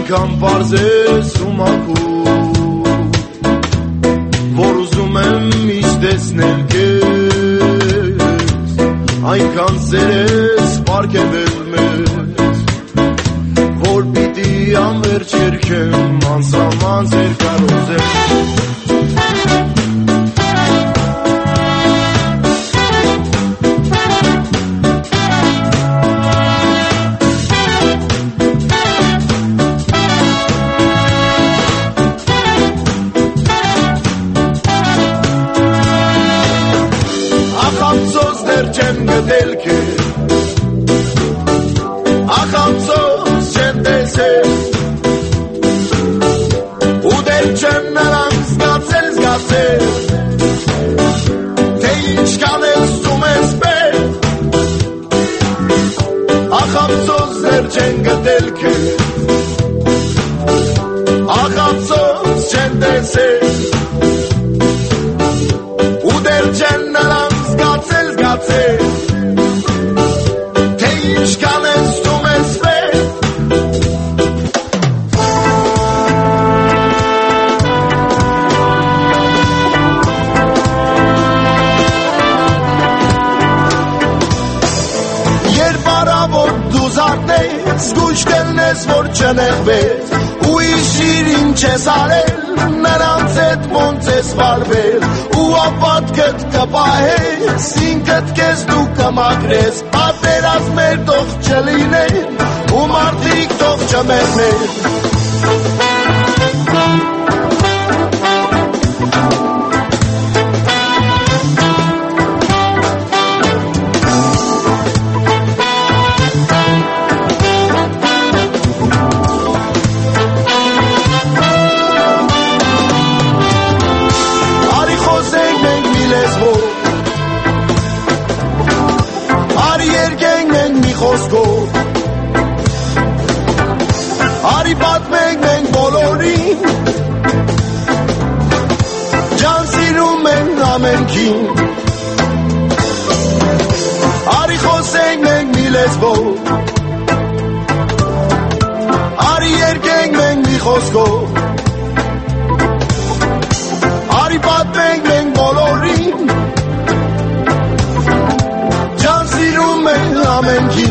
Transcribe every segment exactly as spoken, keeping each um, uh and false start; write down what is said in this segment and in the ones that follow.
այնքան պարզ ես ու մաքուր, որ ուզում եմ միշտ տեսնել քեզ, այնքան սեր ես պարգևել մեզ, որ պիտի անվերջ երգեմ անսահման ձեր կարոզել։ Չեմ գտել քեզ, ախամծոս չեմ տեսել, ու դեռ չեմ նրանք զգացել, զգացել, թե ինչքան էլ սում ես պես, ախամծոս դեռ չեմ գտել քեզ, ախամծոս չեմ տեսել, ու դեռ չեմ նրանք զգացել, զգացել, թե ինչքան են ստում ես պես, երբ առավոտ դու զարթնես, զգույշ կլնես, որ չնեղվես, ու իշիր ինչ ես արել, նրանց հետ ոնց ես վարվել, ու ապատքդ կպահես, ինքդ կեզ դու կմաքրես, պատերազմեր թող չլինեն, ու մարդիկ թող չմեռնեն։ Խոսքով արի պատմենք մենք բոլորին, ջան սիրում են ամենքին, արի խոսենք մենք մի լեզվով, արի երգենք մենք մի խոսքով, արի պատմենք մենք բոլորին, ջան սիրում են ամենքին,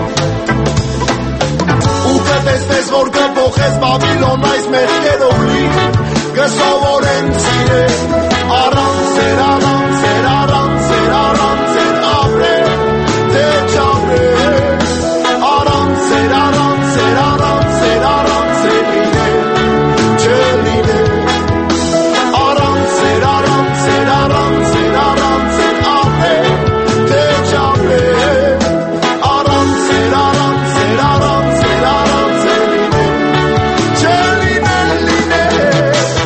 ու կտեսնես, որ կփոխես Բաբիլոն այս մեղքերով լի, կսովորեն սիրել, առանց սեր, առանց սեր, առանց սեր, առանց սեր ապրել, թե չապրել, առանց սեր, առանց սեր, առանց սեր, առանց սեր լինել, չլինել, առանց սեր, առանց սեր, առանց սեր, առանց սեր ապրել, թե չապրել, առանց սեր, առանց սեր, առանց սեր, առանց սեր լինել, չլինել, լինել։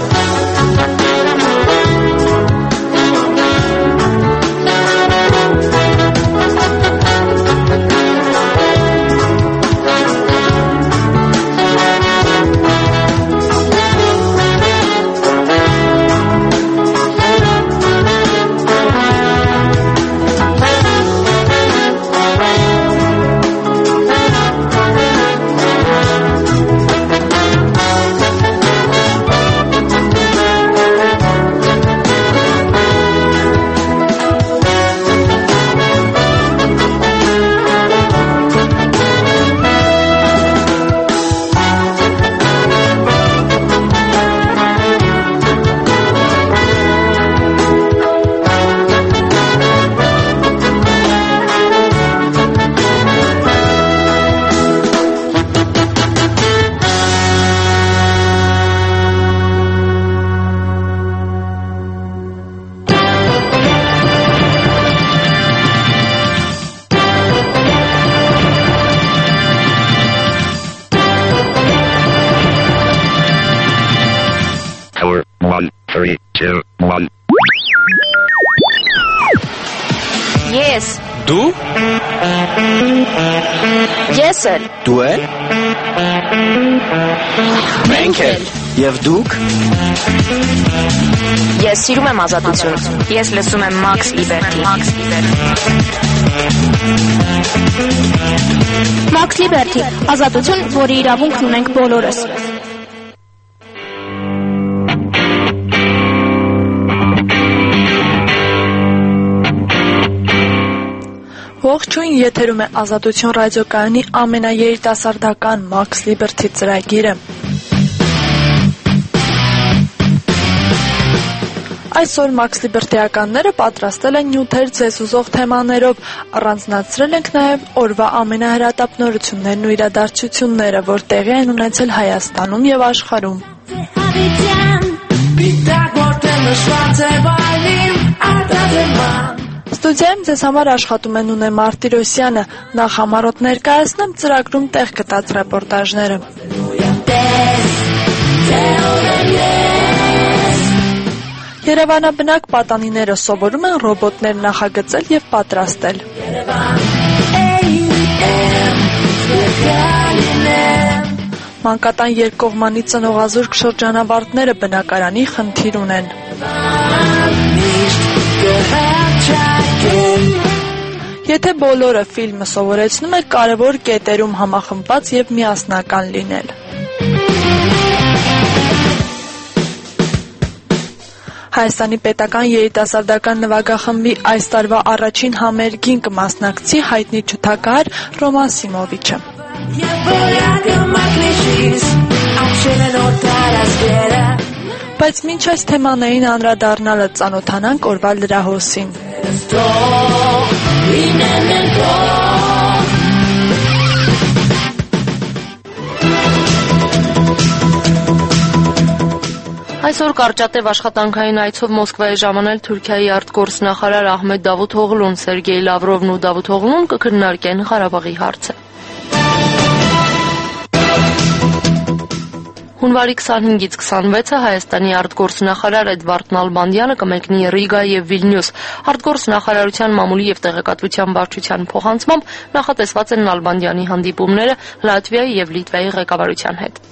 Three, two, one. Yes. Du? Yes, sir. Du? Menkel. Եվ դուք? Ես սիրում եմ ազատություն։ Ես լսում եմ Max Liberty։ Max Liberty, ազատություն, որի իրավունքն ունենք բոլորս։ Ողջույն, եթերում է Ազատություն ռադիոկայանի ամենաերիտասարդական Max Liberty ծրագիրը։ Այսօր Max Liberty-ականները պատրաստել են նյութեր ձեզ ուզող թեմաներով, առանձնացրել ենք նաև օրվա ամենահրատապ նորություններն ու իրադարձությունները, որ տեղի են ունեցել Հայաստանում եւ աշխարհում։ Ստուդիայում ձեզ համար աշխատում է Նունե Մարտիրոսյանը, նախ համառոտ ներկայացնեմ ծրագրում տեղ գտած ռեպորտաժները։ Երևանաբնակ պատանիները սովորում են ռոբոտներ նախագծել եւ պատրաստել։ Մանկատան երկկողմանի ծնողազուրկ շրջանավարտները բնակարանի խնդիր ունեն։ Եթե բոլորը ֆիլմը սովորեցնում է, կարևոր կետերում համախմբված եւ միասնական լինել։ Հայաստանի պետական երիտասարդական նվագախմբի այս տարվա առաջին համերգին կմասնակցի հայտնի ջութակահար Ռոման Սիմովիչը։ Բայց մինչ այս թեմաներին անդրադառնալը ծանոթանանք օրվա լրահոսին։ Այսօր կարճատև աշխատանքային այցով Մոսկվայի ժամանել Թուրքիայի արտգործնախարար Ահմեդ Դավութօղլուն, Սերգեյ Լավրովն ու Դավութօղլուն կքննարկեն Ղարաբաղի հարցը։ Հունվարի քսանհինգից քսանվեցը Հայաստանի արտգործնախարար Էդվարդ Նալբանդյանը կմեկնի Ռիգա եւ Վիլնյուս։ Արտգործնախարարության մամուլի եւ տեղեկատվության վարչության փոխանցմամբ նախատեսված են Նալբանդյանի հանդիպումները Լատվիայի եւ Լիտվայի ղեկավարության հետ։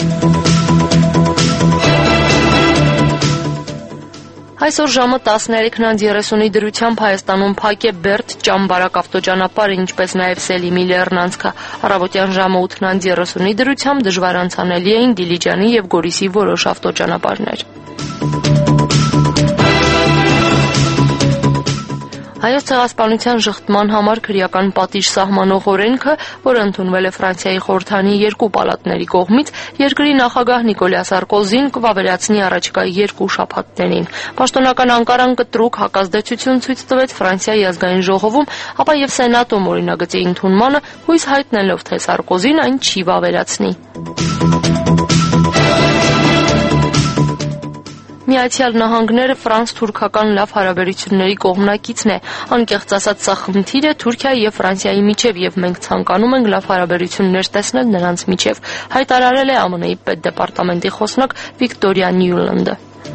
Այսօր ժամը տասներեքն երեսունի դրությամբ Հայաստանում փակ է Բերդ-Ճամբարակ ավտոճանապարհը, ինչպես նաև Սելիմի Լեռնանցքը։ Առավոտյան ժամը ութն երեսունի դրությամբ դժվար անցանելի էին Դիլիջանի եւ Գորիսի որոշ ավտոճանապարհներ։ Հայոց ցեղասպանության շղթման համար քրեական պատիժ սահմանող օրենքը, որը ընդունվել է Ֆրանսիայի խորհրդանի երկու պալատների կողմից, երկրի նախագահ Նիկոլյա Սարկոզին կվավերացնի առաջիկա երկու շաբաթներին։ Պաշտոնական Անկարան կտրուկ հակազդեցություն ցույց տվեց Ֆրանսիայի ազգային ժողովում, ապա եւ Սենատում օրինագծի ընդունմանը, հույս հայտնելով, թե Սարկոզին այն չի վավերացնի։ Միացյալ Նահանգները ֆրանս-թուրքական լավ հարաբերությունների կողմնակիցն է։ Անկեղծ ասած, սա խնդիր է Թուրքիայի եւ Ֆրանսիայի միջև եւ մենք ցանկանում ենք լավ հարաբերություններ տեսնել նրանց միջև, հայտարարել է ԱՄՆ-ի պետդեպարտամենտի խոսնակ Վիկտորիա Նյուլանդը։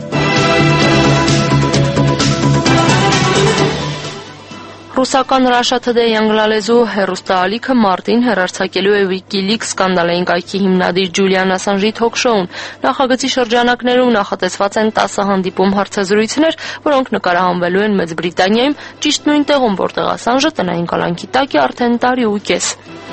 Ռուսական Russia Today անգլալեզու հեռուստաալիքը մարտին հեռարձակելու է WikiLeaks սկանդալային կայքի հիմնադիր Ջուլիան Ասանժի թոք-շոուն։ Նախագծի շրջանակներում նախատեսված են տասը հանդիպում հարցազրույցներ, որոնք նկարահանվելու են Մեծ Բրիտանիայում, ճիշտ նույն տեղում, որտեղ Ասանժը տնային կալանքի տակ է արդեն տարի ու կես։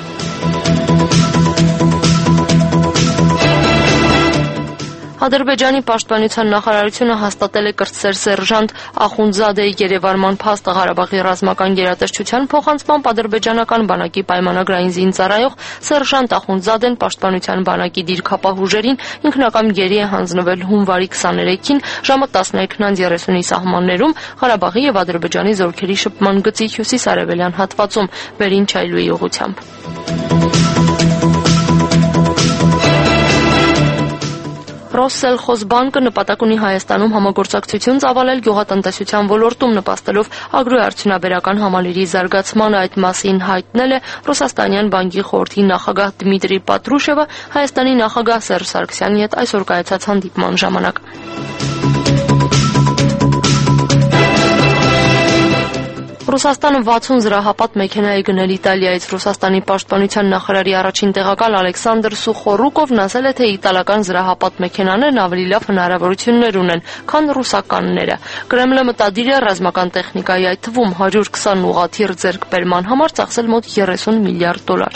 Ադրբեջանի պաշտպանության նախարարությունը հաստատել է կրտսեր սերժանտ Ախունդզադեի գերեվարման փաստը Ղարաբաղի ռազմական գերատեսչության փոխանցմամբ ադրբեջանական բանակի պայմանագրային զինծառայող սերժանտ Ախունդզադեն պաշտպանության բանակի դիրքապահ ուժերին ինքնակամ գերի է հանձնվել հունվարի քսաներեքին ժամը տասներեքն երեսունի սահմաններում Ղարաբաղի եւ Ադրբեջանի զորքերի շփման գծի հյուսիս-արևելյան հատվածում Վերին-Չայլուի ուղղությամբ։ Ռոսսելխոզբանկը նպատակ ունի Հայաստանում համագործակցություն ծավալել գյուղատնտեսության ոլորտում, նպաստելով ագրոարդյունաբերական համալիրի զարգացմանը։ Այդ մասին հայտնել է Ռուսաստանյան բանկի խորհրդի նախագահ Դմիտրի Պատրուշևը Հայաստանի նախագահ Սերժ Սարգսյանի հետ այսօր կայացած հանդիպման ժամանակ։ Ռուսաստանը վաթսուն զրահապատ մեքենա է գնել Իտալիայից։ Ռուսաստանի պաշտպանության նախարարի առաջին տեղակալ Ալեքսանդր Սուխորուկովն ասել է, թե իտալական զրահապատ մեքենաներն ավելի լավ հնարավորություններ ունեն, քան ռուսականները։ Կրեմլը մտադիր է ռազմական տեխնիկայի, այդ թվում հարյուր քսան ուղղաթիռ ձեռքբերման համար ծախսել մոտ երեսուն միլիարդ դոլար։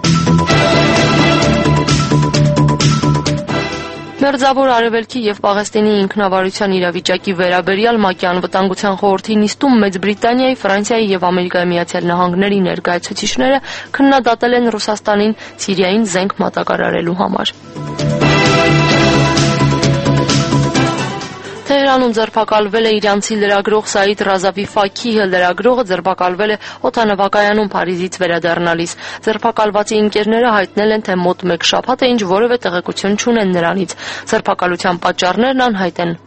Մերձավոր Արևելքի եւ Պաղեստինի ինքնավարության իրավիճակի վերաբերյալ ՄԱԿ-ի անվտանգության խորհրդի նիստում Մեծ Բրիտանիայի, Ֆրանսիայի եւ Ամերիկայի Միացյալ Նահանգների ներկայացուցիչները քննադատել են Ռուսաստանին Սիրիային զենք մատակարարելու համար։ Թեհրանում ձերբակալվել է իրանցի լրագրող Սաիդ Ռազավի Ֆաքիհը, լրագրողը ձերբակալվել է օդանավակայանում Փարիզից վերադառնալիս։ Ձերբակալվածի ընկերները հայտնել են, թե մոտ մեկ շաբաթ է ինչ որևէ տեղեկություն չունեն նրանից։ Ձերբակալության պատճառներն անհայտ են։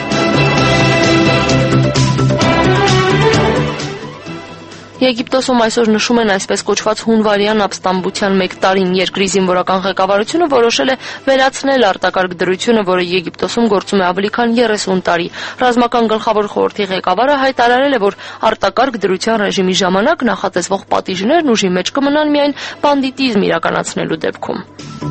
Եգիպտոսում այսօր նշում են այսպես կոչված հունվարյան ապստամբության մեկ տարին։ Երկրի զինվորական ղեկավարությունը որոշել է վերացնել արտակարգ դրությունը, որը Եգիպտոսում գործում է ավելի քան երեսուն տարի։ Ռազմական գլխավոր խորհրդի ղեկավարը հայտարարել է, որ արտակարգ դրության ռեժիմի ժամանակ նախատեսվող պատիժներն ուժի մեջ կմնան միայն բանդիտիզմ իրականացնելու դեպքում։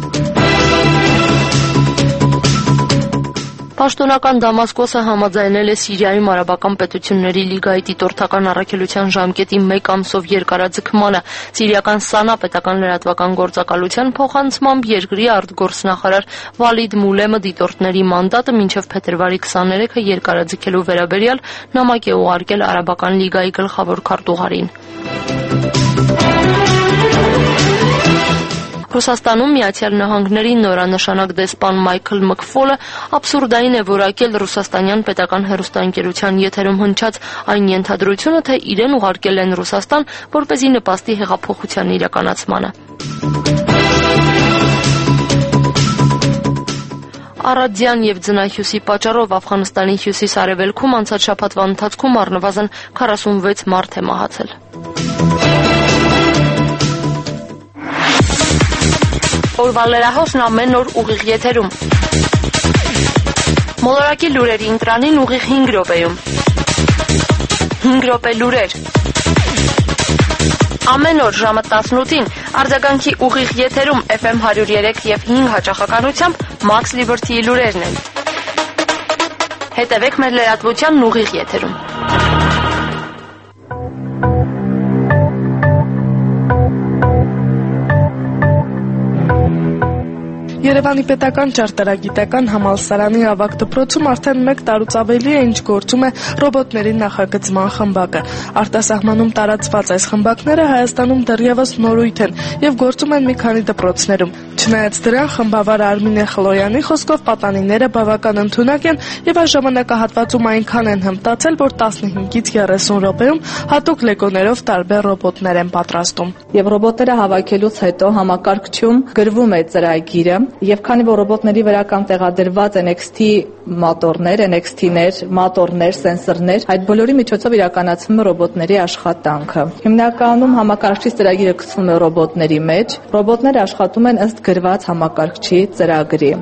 Պաշտոնական Դամասկոսը համաձայնել է Սիրիայում արաբական պետությունների լիգայի դիտորդական առաքելության ժամկետի մեկ ամսով երկարաձգմանը։ Սիրիական Սանա պետական լրատվական գործակալության փոխանցմամբ երկրի արտգործնախարար Վալիդ Մուլեմը դիտորդների մանդատը մինչև փետրվարի քսաներեքը երկարաձգելու վերաբերյալ նամակ է ուղարկել արաբական լիգայի գլխավոր քարտուղարին։ Ռուսաստանում Միացյալ Նահանգների նորանշանակ դեսպան Մայքլ Մքֆոլը աբսուրդային է որակել ռուսաստանյան պետական հեռուստաընկերության եթերում հնչած այն ենթադրությունը, թե իրեն ուղարկել են Ռուսաստան, որպեսզի նպաստի հեղափոխության իրականացմանը։ Արադյան եւ ձնահյուսի պատճառով Աֆղանստանի հյուսիս-արևելքում անցած շաբաթվա ընթացքում առնվազն քառասունվեց մարդ է մահացել։ Օրվա լրահոսն ամեն օր ուղիղ եթերում։ Մոլորակի լուրերի ընտրանին ուղիղ հինգ րոպեում։ հինգ րոպե լուրեր։ Ամեն օր ժամը տասնութին արձագանքի ուղիղ եթերում Էֆ Էմ հարյուր երեք եւ հինգ հաճախականությամբ Max Liberty-ի լուրերն են։ Հետևեք մեր լրատվությանն ուղիղ եթերում։ Երևանի պետական ճարտարագիտական համալսարանի ավագ դպրոցում արդեն մեկ տարուց ավելի է ինչ գործում է ռոբոտների նախագծման խմբակը։ Արտասահմանում տարածված այս խմբակները Հայաստանում դեռևս նորույթ են եւ գործում են մի քանի դպրոցներում։ Չնայած դրան, խմբավար Արմինե Խլոյանի խոսքով պատանիները բավական ընդունակ են եւ այս ժամանակահատվածում այնքան են հմտացել, որ տասնհինգից երեսուն րոպեում հատուկ լեգոներով տարբեր ռոբոտներ են պատրաստում։ Եվ ռոբոտները հավաքելուց հետո համակարգչում գրվում է ծրագիրը, եւ քանի որ ռոբոտների վրա կան տեղադրված Էն Էքս Թի մոտորներ, Էն Էքս Թիներ, մոտորներ, սենսորներ, այդ բոլորի միջոցով իրականացվում է ռոբոտների աշխատանքը։ Հիմնականում համակարգչի ծրագիրը գցվում է ռոբոտների մեջ, ռոբոտները աշխատում են ըստ գրված համակարգչի ծրագրի։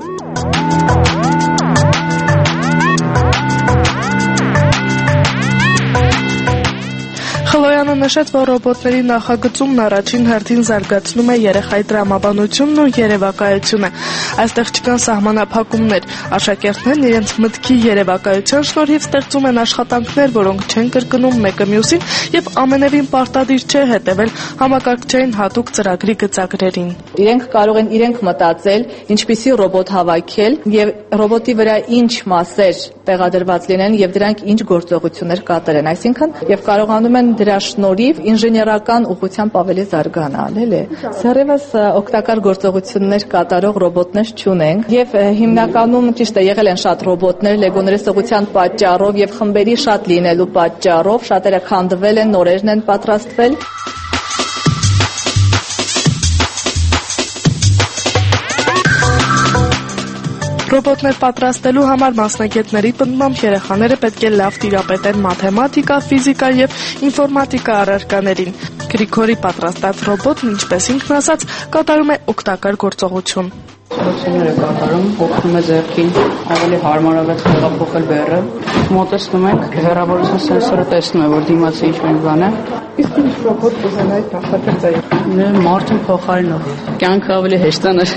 Խլոյանը նշեց, որ ռոբոտների նախագծումն առաջին հերթին զարգացնում է երեխայի տրամաբանությունն ու երևակայությունը։ Այստեղ չկան սահմանափակումներ, աշակերտներն իրենց մտքի երևակայության շնորհիվ ստեղծում են աշխատանքներ, որոնք չեն կրկնում մեկը մյուսին եւ ամենևին պարտադիր չէ հետևել համակարգչային հատուկ ծրագրի գծագրերին։ Իրենք կարող են իրենք մտածել, ինչպիսի ռոբոտ հավաքել եւ ռոբոտի վրա ինչ մասեր տեղադրված լինեն եւ դրանք ինչ գործողություններ կատարեն, այսինքն եւ կարողանում են դրա շնորհիվ ինժեներական ուղղությամբ ավելի զարգանալ, էլի։ Սերևս օգտակար գործողություններ կատարող ռոբոտներ չունենք եւ հիմնականում ճիշտ է եղել են շատ ռոբոտներ լեգոների սողության պատճառով եւ խմբերի շատ լինելու պատճառով շատերը քանդվել են, նորերն են պատրաստվել։ Ռոբոտներ պատրաստելու համար մասնագետների պնդմամբ երեխաները պետք է լավ տիրապետեն մաթեմատիկա, ֆիզիկա եւ ինֆորմատիկա առարկաներին։ Գրիգորի պատրաստած ռոբոտն, ինչպես ինքն ասաց, կատարում է օգտակար գործողություն։ Սոցիալները կատարում, օգնում է ձեռքին ավելի հարմարավետ տեղափոխել բեռը, մոտեցնում ենք, հեռավորության սենսորը տեսնում է, որ դիմացի ինչ-որ բան է։ Իսկ ինչ ռոբոտ կուզենայիք նախատեսել։ Մարդուն փոխարինող, կյանքը ավելի հեշտանար։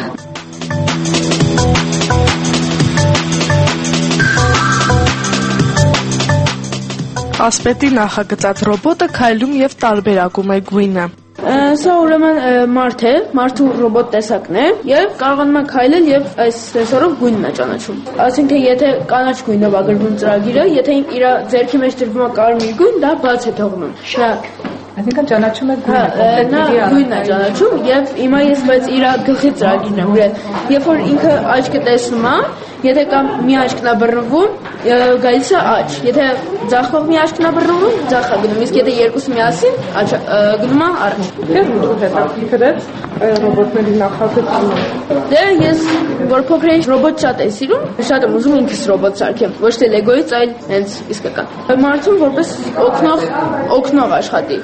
Ասպետի նախագծած ռոբոտը քայլում եւ տարբերակում է գույնը։ Սա ուրեմն մարդ է, մարդու ռոբոտ տեսակն է եւ կարողանում է քայլել եւ այս սենսորով գույնն է ճանաչում։ Այսինքն եթե կանաչ գույնով ագրվում ծրագիրը, եթե իր ձեռքի մեջ դրվում է կարմիր գույն, դա բաց է թողնում։ Շա Այսինքն ճանաչում է գույնը, նա գույնն է ճանաչում եւ հիմա ես բայց իր գլխի ծրագիրն եմ գրել։ Երբ որ ինքը աչքը տեսնում է, եթե կամ մի աչքն է բռնվում, գալիս է աչ։ Եթե ձախով մի աչքն է բռնվում, ձախ է գնում, իսկ եթե երկուսը միասին, գնում է առաջ։ Դե ու հետաքրքրեց ռոբոտների նախագծումը։ Դե ես որ փոքր էի ռոբոտ շատ եմ սիրում, շատ եմ ուզում ինքս ռոբոտ սարքեմ, ոչ թե լեգոից, այլ հենց իսկական։ Մարդուն որպես օգնող, օգնող աշխատի։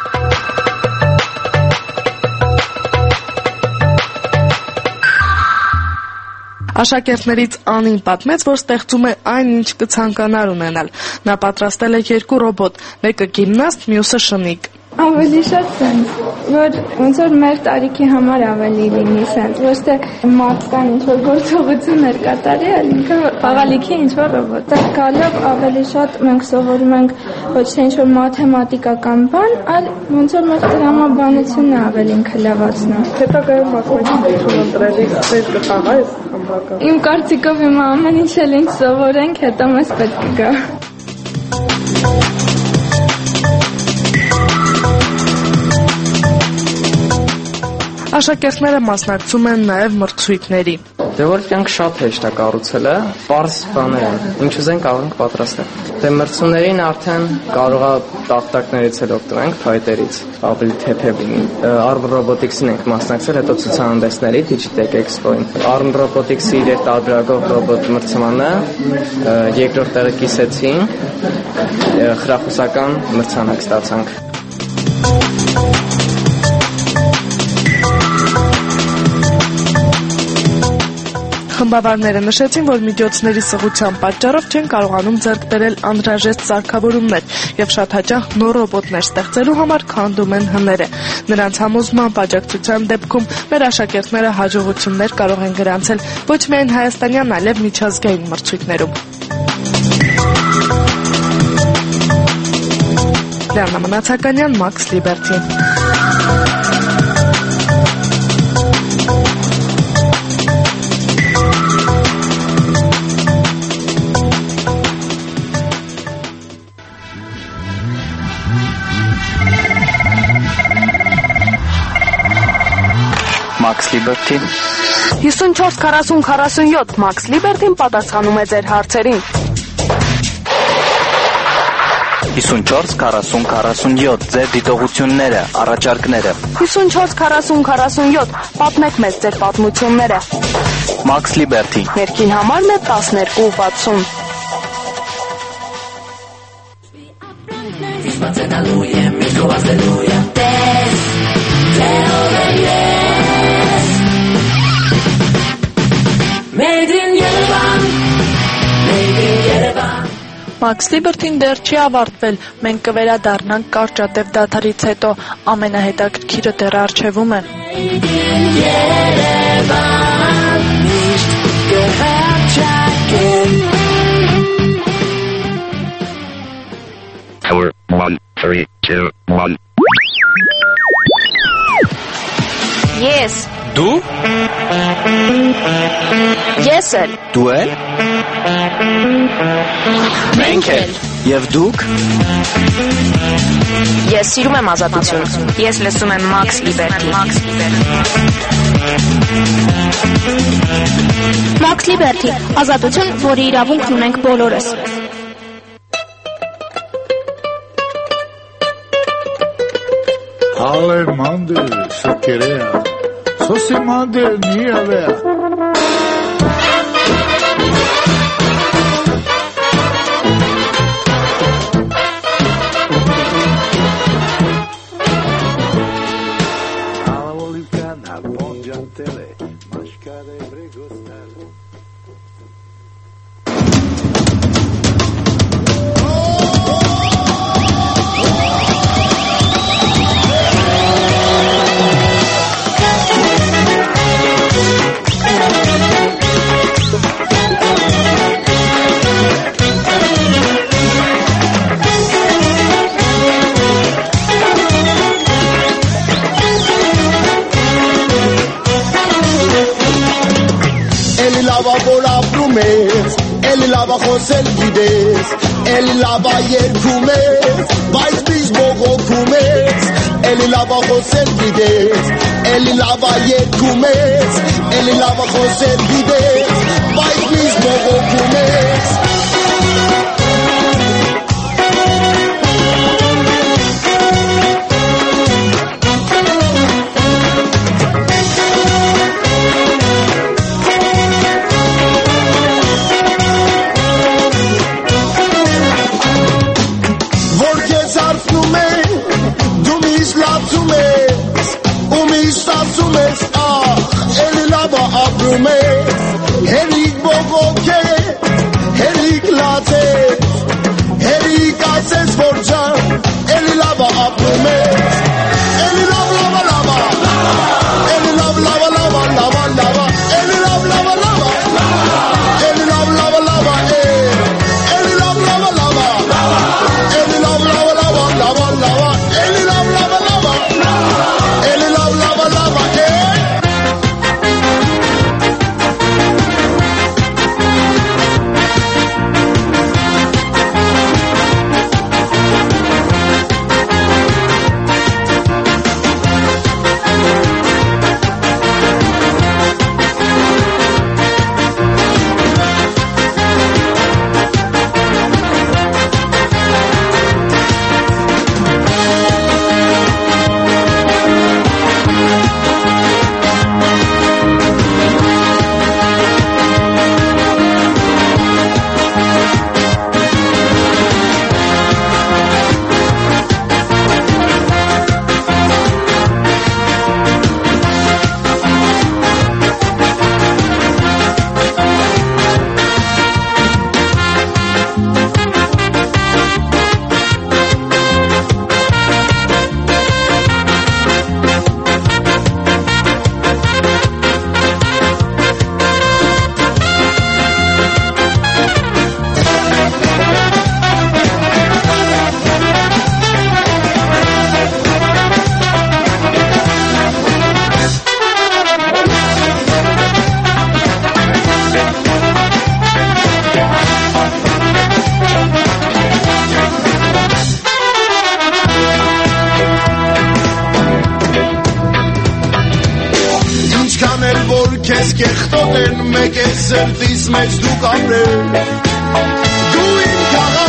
Աշակերտներից Անին պատմեց, որ ստեղծում է այն, ինչ կցանկանար ունենալ։ Նա պատրաստել է երկու ռոբոտ, մեկը գիմնաստ, մյուսը շնիկ։ Ավելի շատ սենց, որ ոնց որ մեր տարիքի համար ավելի լինի սենց, ոչ թե մարդկան ինչ-որ գործողություններ կատարի, այլ ինքը խաղալիքի ինչ-որ ռոբոտ։ Գալով ավելի շատ մենք սովորում ենք ոչ թե ինչ-որ մաթեմատիկական բան, այլ ոնց որ մեր տրամաբանությունն է ավելի ինքը լավացնում։ Հետագայում մասնագիտություն ընտրելիս ձեր կխաղա այս խմբակը։ Իմ կարծիքով հիմա ամեն ինչ էլ ինչ սովորենք, հետո մեզ պետք է գա։ Աշակերտները մասնակցում են նաև մրցույթների։ Դե որ կյանք շատ հեշտ է կառուցելը, պարզ բաներ են, ինչ ուզենք կարող ենք պատրաստել։ Դե մրցումներին արդեն կարող է տախտակներից էլ օգտվենք, փայտերից, ավելի թեթև լինի։ Arm Robotics-ին ենք մասնակցել, հետո ցուցահանդեսների Digitech Expo-ին։ Arm Robotics-ի իր տարբերակող ռոբոտ մրցմանը երկրորդ տեղը կիսեցին, խրախուսական մրցանակ ստացանք։ Խմբավարները նշեցին, որ միջոցների սղության պատճառով չեն կարողանում ձեռք բերել անհրաժեշտ սարքավորումներ եւ շատ հաճախ նոր ռոբոտներ ստեղծելու համար քանդում են հները։ Նրանց համոզման աջակցության դեպքում մեր աշակերտները հաջողություններ կարող են գրանցել ոչ միայն հայաստանյան, այլև միջազգային մրցույթներում։ Լիանա Մնացականյան, Max Liberty։ Max Liberty հիսունչորս քառասուն քառասունյոթ Max Liberty-ն պատասխանում է ձեր հարցերին։ հիսունչորս քառասուն քառասունյոթ ձեր դիտողությունները, առաջարկները։ հիսունչորս քառասուն քառասունյոթ պատմեք մեզ ձեր պատմությունները։ Max Liberty Ներքին համարն է տասներկու վաթսուն։ Max Liberty-ն դեռ չի ավարտվել, մենք կվերադառնանք կարճատև դադարից հետո, ամենահետաքրքիրը դեռ առջևում է։ Tower one, three, two, one. Yes. Դու? Ես էլ։ Դու էլ? Մենք էլ։ Եվ դուք? Ես սիրում եմ ազատություն։ Ես լսում եմ Max Liberty։ Max Liberty, ազատություն, որի իրավունքն ունենք բոլորս։ Haller mandel, soquerea. Sosi mandel, ni avea. Alla volcana, bongiantele, mascare bregostale. էլի լավա երգում ես, բայց միշտ բողոքում ես, էլի լավա խոսել գիտես, էլի լավա երգում ես, էլի լավա խոսել գիտես, բայց միշտ բողոքում ես։ Հերիկ բողոք է, հերիկ լաց է, հերիկ ասես որ ջան, էլի լավա ապրում ես, էլի լավ լավա լավա, էլի լավ լավա լավա լավա լավա, էլի լավ լավա լավա, էլի լավ լավա լավա, էլի լավ լավա լավա, էլի լավ լավա լավա լավա լավա, էլի լավ լավա լավա, էլի լավ լավա լավա, Քեզ կեղտոտ են մեկ է սրտիս մեջ դու կապրել Դու իմ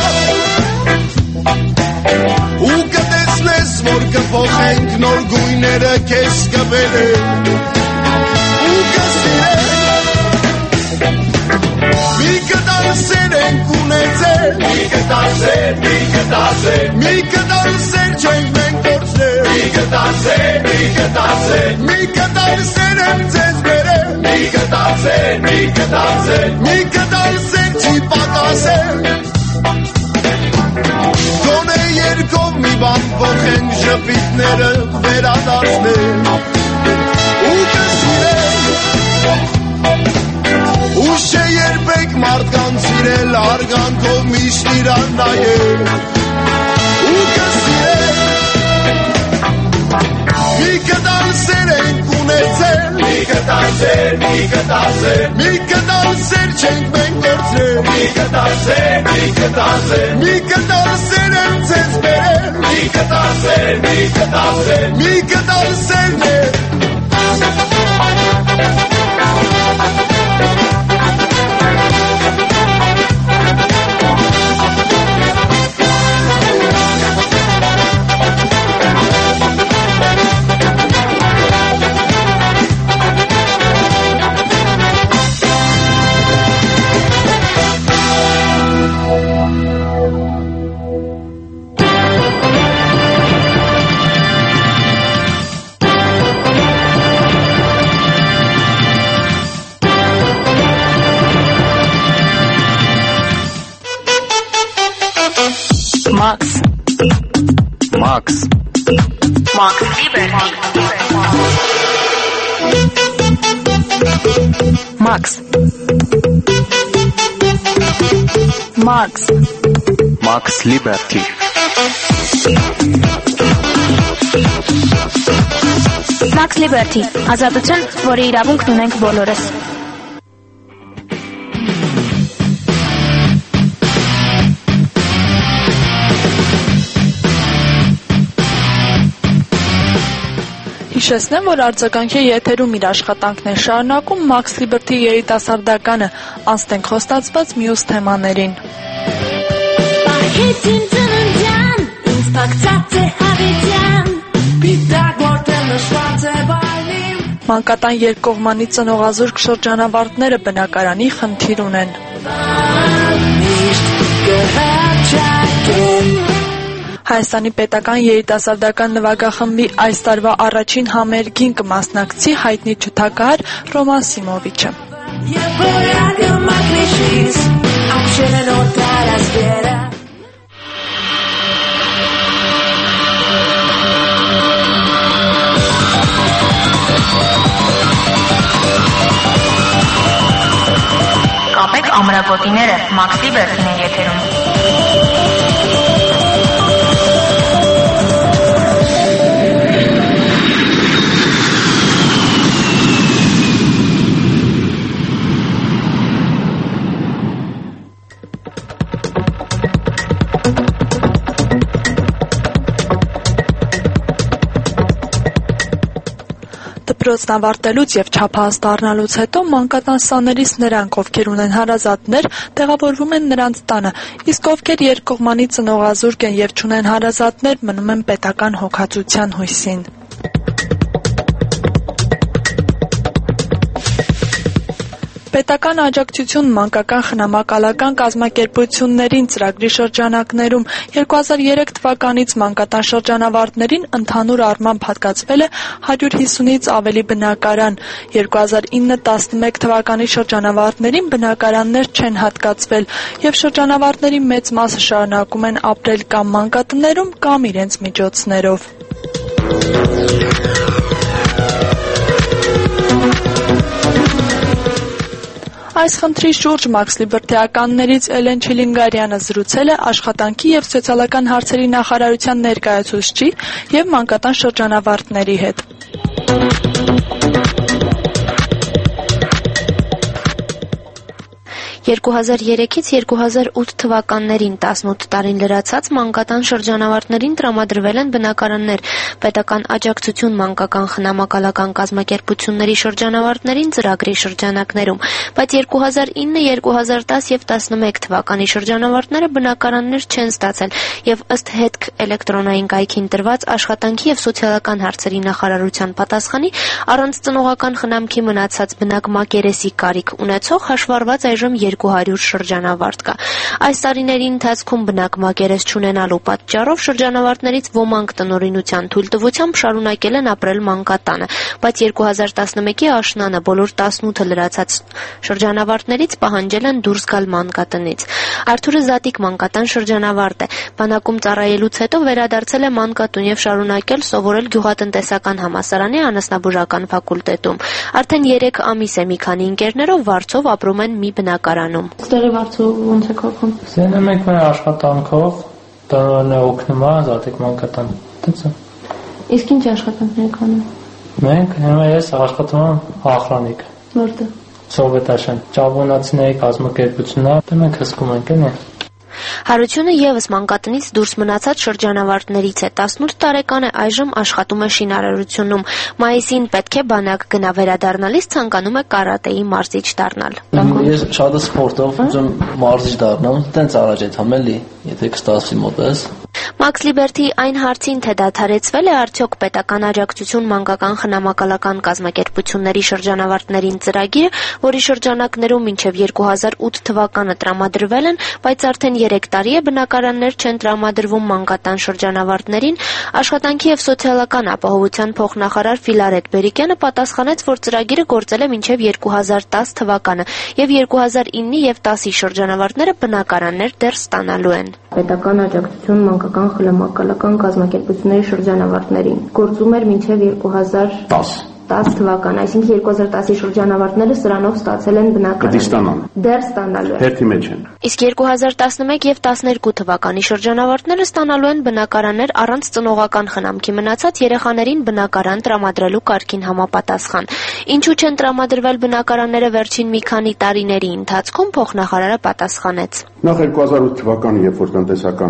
քաղաք ու կտեսնես որ կփոխենք նոր գույները քեզ կբերեն ու կսիրել մի կտալ սեր ենք ունեցել մի կտալ սեր, մի կտալ սեր մի կտալ սեր չենք մենք կորցնել մի կտալ սեր, մի կտալ սեր մի կտալ սեր եմ ձեզ Mi կտացել, մի կտացել, մի կտացել չի պատասել Գոնե երկով մի բան փոխենք ժպիտները վերադարձնել ու կսիրել Ուշ է երբեք մարդկանց սիրել արգանքով միշտ իրան նայել ու կսիրել Մի կտացել ենք ունեցել Mi կտացել, մի կտացել Մի կտացել չենք մենք կորցրել Մի կտացել, մի կտացել Մի կտացել եմ ձեզ բերել Մի կտացել, մի կտացել Մի կտացել մեր Max. Max. Max Liberty. Max. Max. Max Liberty. Max Liberty. Ազատություն, որի իրավունքն ունենք բոլորս։ Հիշեցնեմ, որ արձագանքի եթերում իր աշխատանքն է շարունակում Max Liberty երիտասարդականը, անցնենք խոստացված մյուս թեմաներին։ Մանկատան երկկողմանի ծնողազուրկ շրջանավարտները բնակարանի խնդիր ունեն։ Հայաստանի պետական երիտասարդական նվագախմբի այս տարվա առաջին համերգին կմասնակցի հայտնի ջութակահար Ռոման Սիմովիչը։ Կապեք ամրագոտիները, Max Liberty-ն է եթերում։ Դպրոցն ավարտելուց եւ չափահաս դառնալուց հետո մանկատան սաներից նրանք, ովքեր ունեն հարազատներ, տեղավորվում են նրանց տանը, իսկ ովքեր երկկողմանի ծնողազուրկ են եւ չունեն հարազատներ, մնում են պետական հոգացության հույսին։ Պետական աջակցություն մանկական խնամակալական կազմակերպություններին ծրագրի շրջանակներում երկու հազար երեք թվականից մանկատան շրջանավարտներին ընդհանուր առմամբ հատկացվել է հարյուր հիսունից ավելի բնակարան, երկու հազար ինը տասնմեկ թվականի շրջանավարտներին բնակարաններ չեն հատկացվել եւ շրջանավարտների մեծ մասը շարունակում են ապրել կամ մանկատներում կամ իրենց միջոցներով։ Այս խնդրի շուրջ Max Liberty-ականներից Էլեն Չիլինգարյանը զրուցել է աշխատանքի եւ սոցիալական հարցերի նախարարության ներկայացուցչի եւ մանկատան շրջանավարտների հետ։ երկու հազար երեքից երկու հազար ութ թվականներին տասնութ տարին լրացած մանկատան շրջանավարտներին տրամադրվել են բնակարաններ պետական աջակցություն մանկական խնամակալական կազմակերպությունների շրջանավարտներին ծրագրի շրջանակներում, բայց երկու հազար ինը, երկու հազար տաս եւ տասնմեկ թվականի շրջանավարտները բնակարաններ չեն ստացել եւ ըստ հետք էլեկտրոնային կայքին տրված աշխատանքի եւ սոցիալական հարցերի նախարարության պատասխանի առանց ծնողական խնամքի մնացած բնակ մակերեսի կարիք ունեցող հաշվառված այժմ երկու հարյուր շրջանավարտ կա։ Այս տարիների ընթացքում բնակ մակերես չունենալու պատճառով շրջանավարտներից ոմանք տնօրինության թույլտվությամբ շարունակել են ապրել մանկատանը, բայց երկու հազար տասնմեկի աշնանը բոլոր տասնութը լրացած շրջանավարտներից պահանջել են դուրս գալ մանկատնից։ Արթուրը Զատիկ մանկատան շրջանավարտ է, բանակում ծառայելուց հետո վերադարձել է մանկատուն եւ շարունակել սովորել գյուղատնտեսական համալսարանի անասնաբուժական ֆակուլտետում։ Արդեն երեք ամիս է մի քանի ընկերներով Վարչով ապրում են մի բնակարանում։ Ստեղի Վարչով ոնց է կողմ։ Զենը մեկ մեր աշխատանքով տնօրենը օգնում է Զատիկ մանկատան։ Դե՞ց։ Իսկ ինչ աշխատանքներ կանում։ Մենք հիմա ես աշխատում եմ ախրանիկ։ Որտե՞ղ։ Սովետաշեն ճապոնացիների կազմակերպությունն է, դե մենք հսկում ենք, էլի։ Հարությունը եւս մանկատնից դուրս մնացած շրջանավարտներից է, տասնութ տարեկան է, այժմ աշխատում է շինարարությունում։ Մայիսին պետք է բանակ գնա, վերադառնալիս ցանկանում է կարատեի մարզիչ դառնալ։ Ես շատ սպորտով ուզում մարզիչ դառնամ, տենց առաջ եմ համելի, եթե կստացվի մոտես։ Max Liberty այն հարցին, թե դադարեցվել է արդյոք պետական աջակցություն մանկական խնամակալական կազմակերպությունների շրջանավարտներին ծրագիրը, որի շրջանակներում մինչև երկու հազար ութ թվականը տրամադրվել են, բայց արդեն երեք տարի է բնակարաններ չեն տրամադրվում մանկատան շրջանավարտներին, աշխատանքի եւ սոցիալական ապահովության փոխնախարար Ֆիլարետ Բերիկյանը պատասխանեց, որ ծրագիրը գործել է մինչև երկու հազար տաս թվականը եւ երկու հազար ինը եւ տասի շրջանավարտները բնակարաններ դեռ ստանալու են։ Պետական աջակցություն մանկական խնամակալական կազմակերպությունների շրջանավարտներին գործում էր մինչև երկու հազար տաս թվական, այսինքն երկու հազար տասի շրջանավարտները սրանով ստացել են բնակարան։ Դեռ ստանալու են։ Հերթի մեջ են։ Իսկ երկու հազար տասնմեկ եւ տասներկու թվականի շրջանավարտները ստանալու են բնակարաններ առանց ծնողական խնամքի մնացած երեխաներին բնակարան տրամադրելու կարգին համապատասխան։ Ինչու չեն տրամադրվել բնակարանները վերջին մի քանի տարիների ընթացքում, փոխնախարարը պատասխանեց։ Նախ երկու հազար ութ թվականը, երբ որ տնտեսական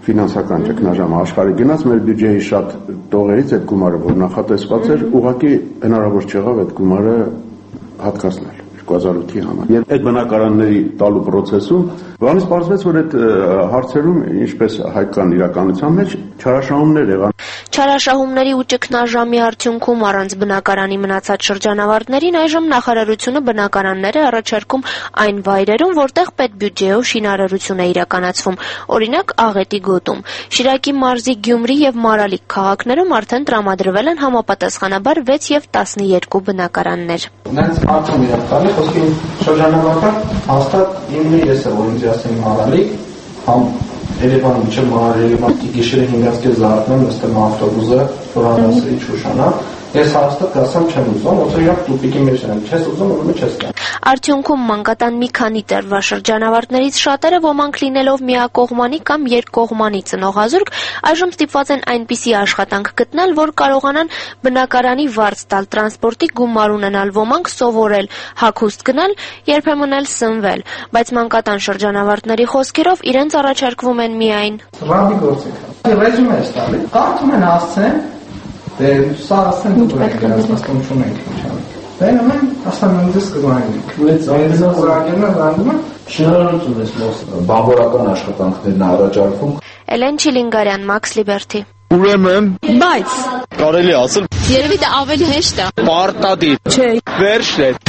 ֆինանսական ճգնաժամը աշխարհի գնաց, մեր բյուջեի շատ տողերից այդ գումարը, որ նախատեսված էր, ուղղակի հնարավոր չեղավ այդ գումարը հատկացնել երկու հազար ութի համար։ Եվ այդ բնակարանների տալու process-ում բանից պարզվեց, որ այդ հարցերում, ինչպես հայկական իրականության մեջ, չարաշահումներ եղան։ Չարաշահումների ու ճգնաժամի արդյունքում առանց բնակարանի մնացած շրջանավարտներին այժմ նախարարությունը բնակարաններ է առաջարկում այն վայրերում, որտեղ պետբյուջեով շինարարություն է իրականացվում, օրինակ Աղետի գոտում։ Շիրակի մարզի Գյումրի եւ Մարալիկ քաղաքներում արդեն տրամադրվել են համապատասխանաբար վեց եւ տասնյոթ բնակարաններ։ Նրանց արդեն իրականում խոսքի շրջանավարտը հաստատ իմն ես է, որ ինձ ասեմ Մարալիկ, համ Երևան միջև Մարալիկ գիշերը հինգից կես զարթնում նստեմ ավտոբուսը, որ անասի Շուշանա, ես հաստատ կասեմ չեմ ուզում, ոնց որ տուպիկի մեջ եմ, չես ուզում, ուրեմն չես գա։ Արդյունքում մանկատան մի քանի տարվա շրջանավարտներից շատերը ոմանք լինելով միակողմանի կամ երկկողմանի ծնողազուրկ, այժմ ստիպված են այնպիսի աշխատանք գտնել, որ կարողանան բնակարանի վարձ տալ, տրանսպորտի գումար ունենալ, ոմանք սովորել, հագուստ գնել, երբեմն էլ սնվել, բայց մանկատան շրջանավարտների խոսքերով իրենց առաջարկվում են միայն ռաբի գործիք։ Ռեզյումե է ստալի, կարդում են ասցեն, դե սա ասեն դու եք հասկանում չունենք ինչ։ Բերում ասանում դες կգանք։ Մեծ այդզորակերն անդումը շնորհություն ես մոս բանվորական աշխատանքներն առաջարկում։ Էլեն Չիլինգարյան, Max Liberty։ Ուրեմն, բայց կարելի ասել, երևի դա ավելի հեշտ է։ Պարտադիր։ Չէ։ Վերջն է։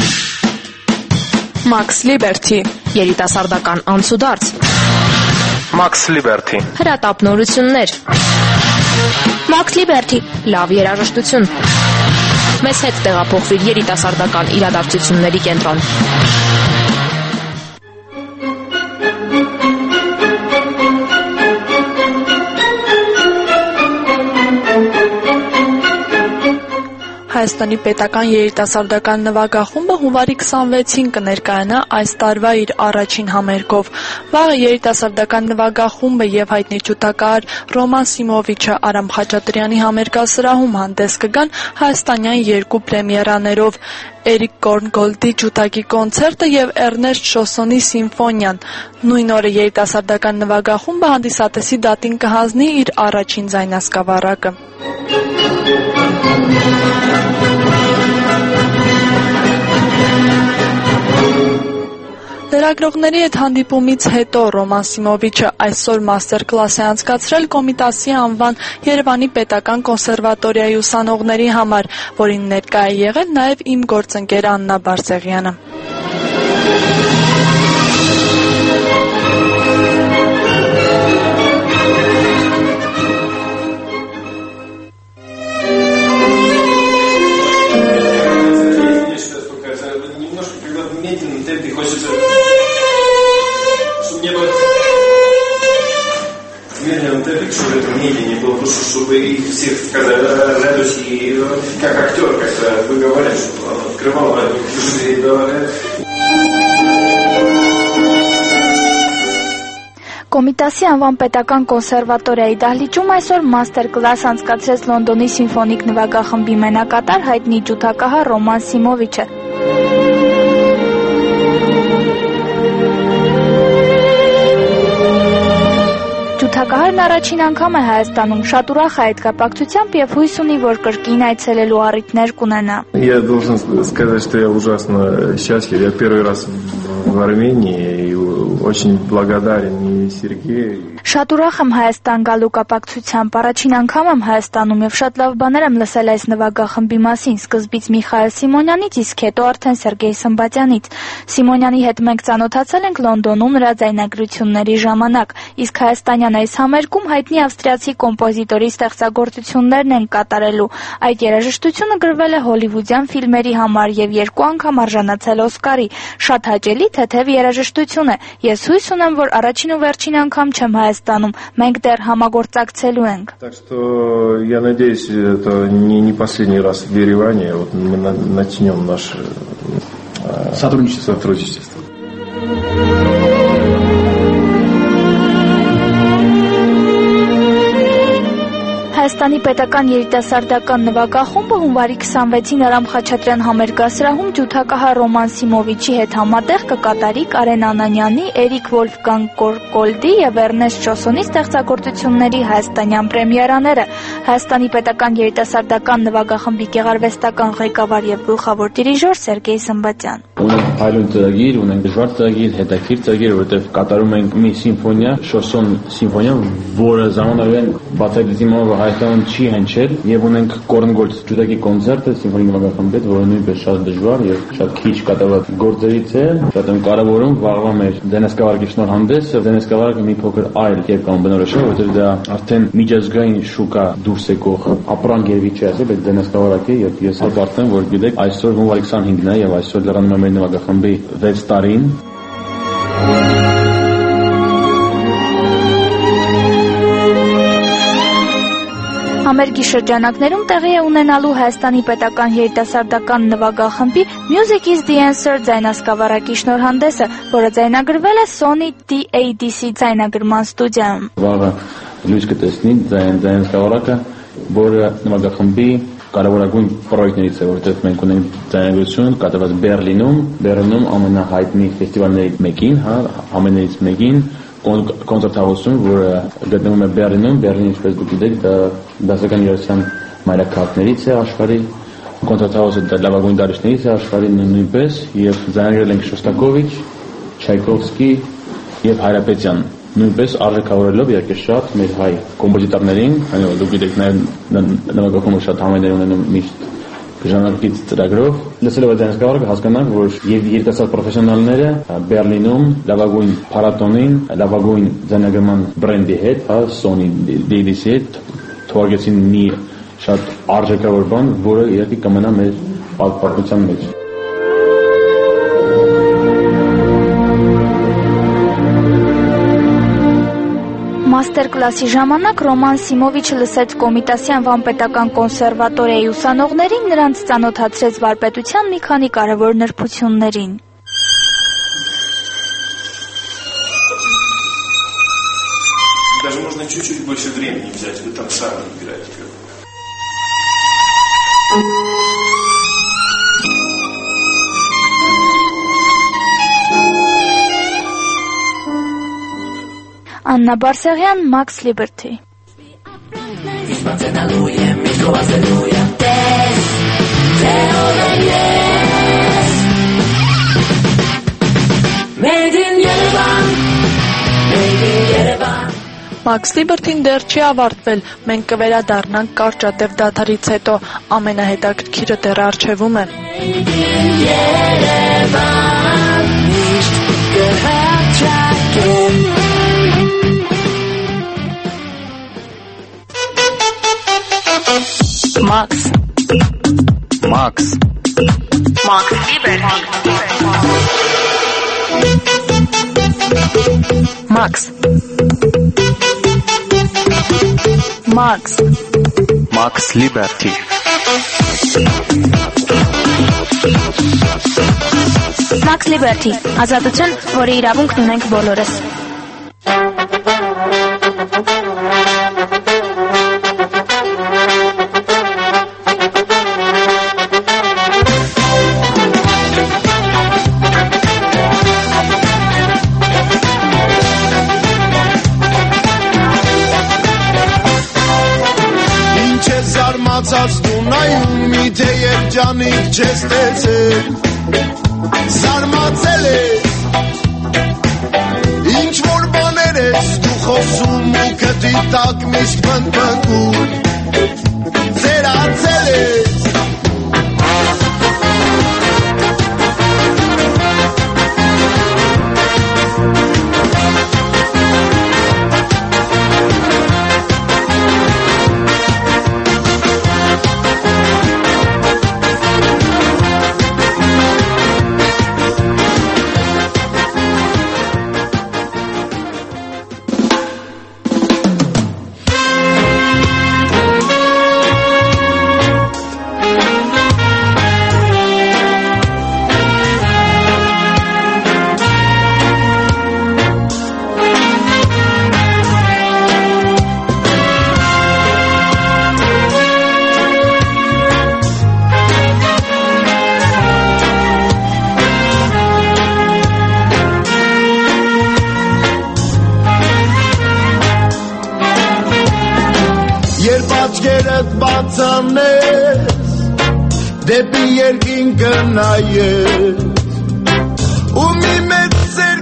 Max Liberty, երիտասարդական անցուդարձ։ Max Liberty, հրատապնորություններ։ Max Liberty, լավ երաժշտություն։ Մեզ հետ տեղափոխվիր երիտասարդական իրադարձությունների կենտրոն։ Հայաստանի պետական երիտասարդական նվագախումբը հունվարի քսանվեցին կներկայանա այս տարվա իր առաջին համերգով։ Վաղը երիտասարդական նվագախումբը եւ հայտնի ջութակահար Ռոման Սիմովիչը Արամ Խաչատրյանի համերգասրահում հանդես կգան հայաստանյան երկու պրեմիերաներով՝ Էրիկ Կորնգոլդի ջութակի կոնցերտը եւ Էրնեստ Շոսոնի սիմֆոնիան։ Նույն օրը երիտասարդական նվագախումբը հանդիսատեսի դատին կհանձնի իր առաջին ձայնասկավառակը։ Լրագրողների հետ հանդիպումից հետո Ռոման Սիմովիչը այսօր մաստեր կլաս է անցկացրել Կոմիտասի անվան Երևանի պետական կոնսերվատորիայի ուսանողների համար, որին ներկա է եղել նաև իմ գործընկեր Աննա Բարսեղյանը։ Чтобы это медленнее было, просто чтобы их всех в радости, и как актер, как вы говорили, чтобы он открывал дверь. Կոմիտասի անվան պետական կոնսերվատորիայի դահլիճում այսօր մաստեր կլաս անցկացրեց Լոնդոնի սիմֆոնիկ նվագախմբի մենակատար հայտնի ջութակահար Ռոման Սիմովիչը։ Ջութակահարն առաջին անգամ է Հայաստանում, շատ ուրախ է այդ կապակցությամբ եւ հույս ունի, որ կրկին այցելելու առիթներ կունենա։ Я должен сказать, что я ужасно счастлив. Я первый раз в Армении и очень благодарен и Сергею. Շատ ուրախ եմ Հայաստան գալու կապակցությամբ, առաջին անգամ եմ Հայաստանում եւ շատ լավ բաներ եմ լսել այս նվագախմբի մասին, սկզբից Միխայել Սիմոնյանից, իսկ հետո արդեն Սերգեյ Սմբատյանից։ Սիմոնյանի հետ մենք ծանոթացել ենք Լոնդոնում նրա ձայնագրությունների ժամանակ, իսկ հայաստանյան այս համերգում հայտնի ավստրիացի կոմպոզիտորի ստեղծագործություններն են կատարելու։ Այդ երաժշտությունը գրվել է հոլիվուդյան ֆիլմերի համար եւ երկու անգամ արժանացել Օսկարի։ Շատ հաճելի թեթև երաժշտություն է։ Ես հույս ունեմ, որ առաջին ու վերջին անգամ չեմ Հայաստանում, մենք դեռ համագործակցելու ենք։ Так что я надеюсь, это не не последний раз в Ереване, вот мы начнем наше сотрудничество. сотрудничество. Հայաստանի պետական երիտասարդական նվագախումբը հունվարի քսանվեցին Արամ Խաչատրյան համերգասրահում ջութակահար Ռոման Սիմովիչի հետ համատեղ կկատարի Կարեն Անանյանի, Էրիկ Վոլֆգանգ Կորկոլդի եւ Էրնեստ Շոսոնի ստեղծագործությունների հայաստանյան պրեմիերաները։ Հայաստանի պետական երիտասարդական նվագախմբի գեղարվեստական ղեկավար եւ գլխավոր դիրիժոր Սերգեյ Սմբատյան։ Ունենք փայլուն ծրագիր, ունենք դժվար ծրագիր, հետաքրքիր ծրագիր, որովհետեւ կատարում ենք մի սիմֆոնիա, Շոսոն սիմֆոնիա, որը ժամանակին բացակայեցի մոտ Հայաստանում չի հնչել, եւ ունենք Կորնգոլդ ջութակի կոնցերտը սիմֆոնիկ նվագախմբի հետ, որը նույնպես շատ դժվար եւ շատ քիչ կատարված գործերից է, շատ եմ կարևորում վաղվա մեր Դենիս Կավարակի շնորհանդեսը, Դենիս Կավարակը մի փոքր այլ կերպ կամ բնորոշ է, որովհետեւ դա արդեն միջազգային շուկա դուրս եկող ապրանք երևի չի ասել, բայց Դենիս Կավարակի եւ ես հաստատեմ, որ գիտեք, այսօր հունվարի քսանհինգն է եւ այսօր լրանում է մեր նվագախմբի վեց տարին։ Համերգի շրջանակներում տեղի է ունենալու Հայաստանի պետական երիտասարդական նվագախմբի Music is the Answer ձայնասկավառակի շնորհանդեսը, որը ձայնագրվել է Sony D A D C ձայնագրման ստուդիայում։ Վաղը լույս կտեսնի ձայնասկավառակը, որը նվագախմբի կարևորագույն պրոյեկտներից է, որովհետև մենք ունենք ձայնագրություն կատարված Բերլինում, Բերլինում ամենահայտնի ֆեստիվալներից մեկին, հա, ամենից մեկին կոնցերտահոսում, որը գտնվում է Բերլինում, Բերլինը, ինչպես դուք գիտեք, դա դասական երաժշտության մայրաքաղաքներից է աշխարհի, կոնցերտահոսը դա լավագույն դարիչներից է աշխարհի նույնպես, եւ ձայնագրել ենք Շոստակովիչ, Չայկովսկի եւ Հայրապետյան, նույնպես արժեքավորելով իհարկե շատ մեր հայ կոմպոզիտորներին, քանի որ դուք գիտեք նաեւ նվագախումբը շատ համայնքներ ունենում միշտ ժամանակից ծրագրով, լսելով ձայնասկավառակը հասկանանք, որ եւ երիտասարդ պրոֆեսիոնալները Բերլինում լավագույն փառատոնին, լավագույն ձայնագրման բրենդի հետ, հա, Sony D A D C հետ թողեցին մի շատ արժեքավոր բան, որը իհարկե կմնա մեր պատմության մեջ։ Մաստեր կլասի ժամանակ Ռոման Սիմովիչը լսեց Կոմիտասի անվան պետական կոնսերվատորիայի ուսանողներին, նրանց ծանոթացրեց վարպետության մի քանի կարևոր նրբություններին։ Даже можно чуть-чуть больше времени взять, вы там сами играете. Աննա Բարսեղյան, Max Liberty։ Max Liberty-ն դեռ չի ավարտվել, մենք կվերադառնանք կարճատև դադարից հետո, ամենահետաքրքիրը դեռ առջևում է։ Max. Max. Max Liberty. Max. Max. Max Liberty. Max Liberty. Ազատություն, որի իրավունքն ունենք բոլորս։ Զարմացած դու նայում մի թե երջանիկ չես տեսել, զարմացել ես, ինչ որ բաներ ես դու խոսում ու քթի տակ միշտ փնփնքում, ծերացել ես։ երբ աչքերդ բացանես դեպի երկինքը նայես ու մի մեծ սեր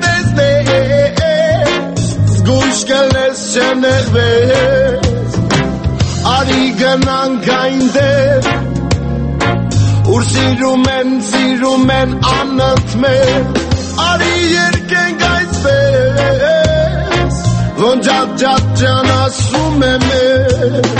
կտեսնես զգույշ կլես չնեղվես արի գնանք այնտեղ ուր սիրում են սիրում են անընդմեջ արի երկենք այսպես ոնց ջատ ջատ ջան ասում եմ ես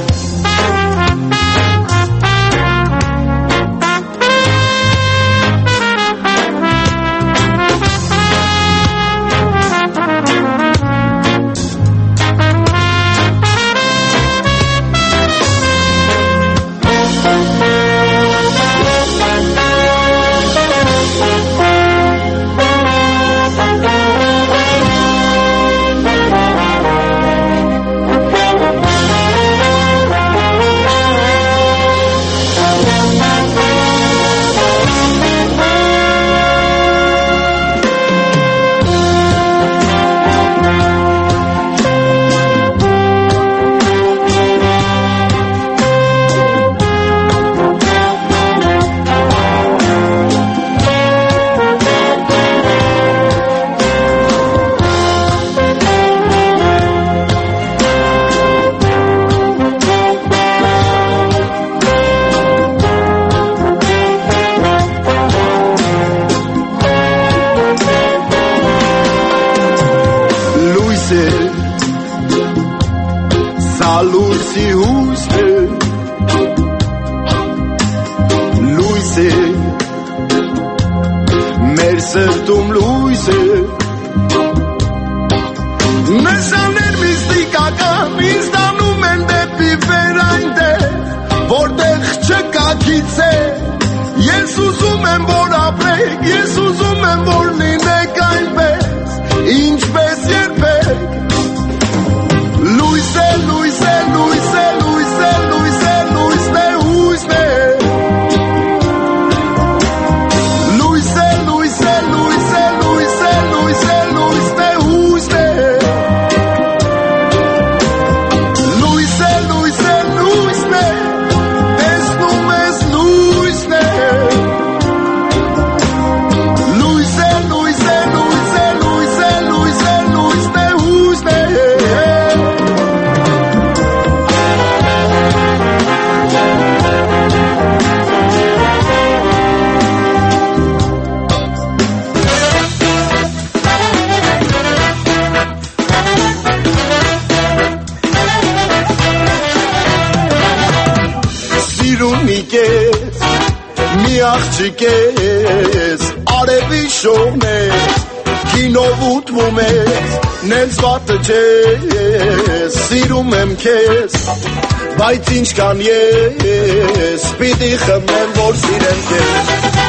Աղջիկես, արևի շողնես, կինով ուտվում ես, նենց վատը չես, սիրում եմ քեզ, բայց ինչքան ես, պիտի խմեմ, որ սիրեմ քեզ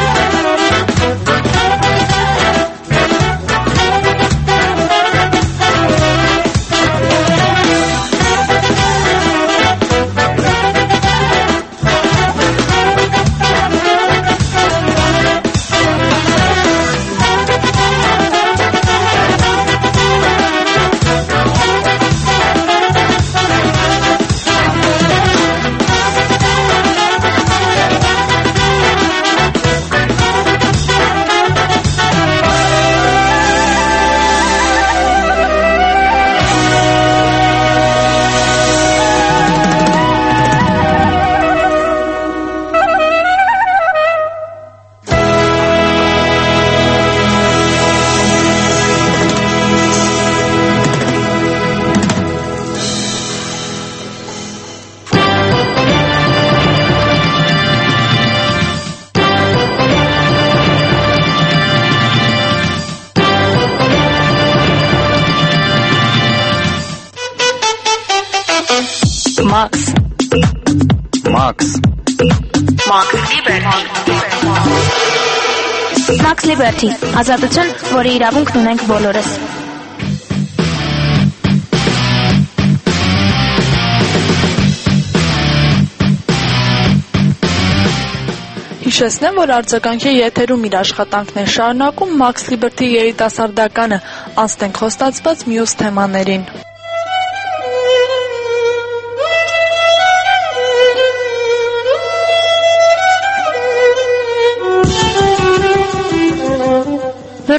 Max. Max. Max Liberty. Max Liberty. Ազատություն, որի իրավունքն ունենք բոլորս։ Հիշեցնեմ, որ արձագանքի եթերում իր աշխատանքն է շարունակում Max Liberty երիտասարդականը, անցնենք խոստացված մյուս թեմաներին։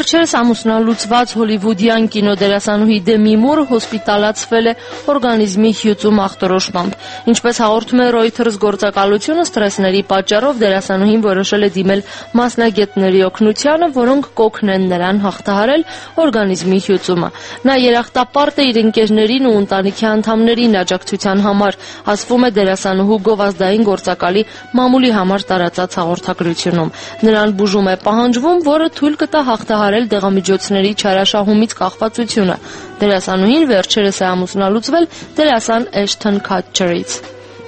Վերջերս ամուսնալուծված հոլիվուդյան կինոդերասանուհի Դեմի Մուր հոսպիտալացվել է օրգանիզմի հյուծում ախտորոշմամբ։ Ինչպես հաղորդում է Reuters գործակալությունը, սթրեսների պատճառով դերասանուհին որոշել է դիմել մասնագետների օգնությանը, որոնք կօգնեն նրան հաղթահարել օրգանիզմի հյուծումը։ Նա երախտապարտ է իր ընկերներին ու ընտանիքի անդամներին աջակցության համար, ասվում է դերասանուհու գովազդային գործակալի մամուլի համար տարածած հաղորդագրությունում։ Նրան բուժում է պահանջվում, որը թույլ կտա հաղթահարել դեղամիջոցների չարաշահումից կախվածությունը։ Դերասանուհին վերջերս է ամուսնալուծվել դերասան Էշթոն Քաթչերից։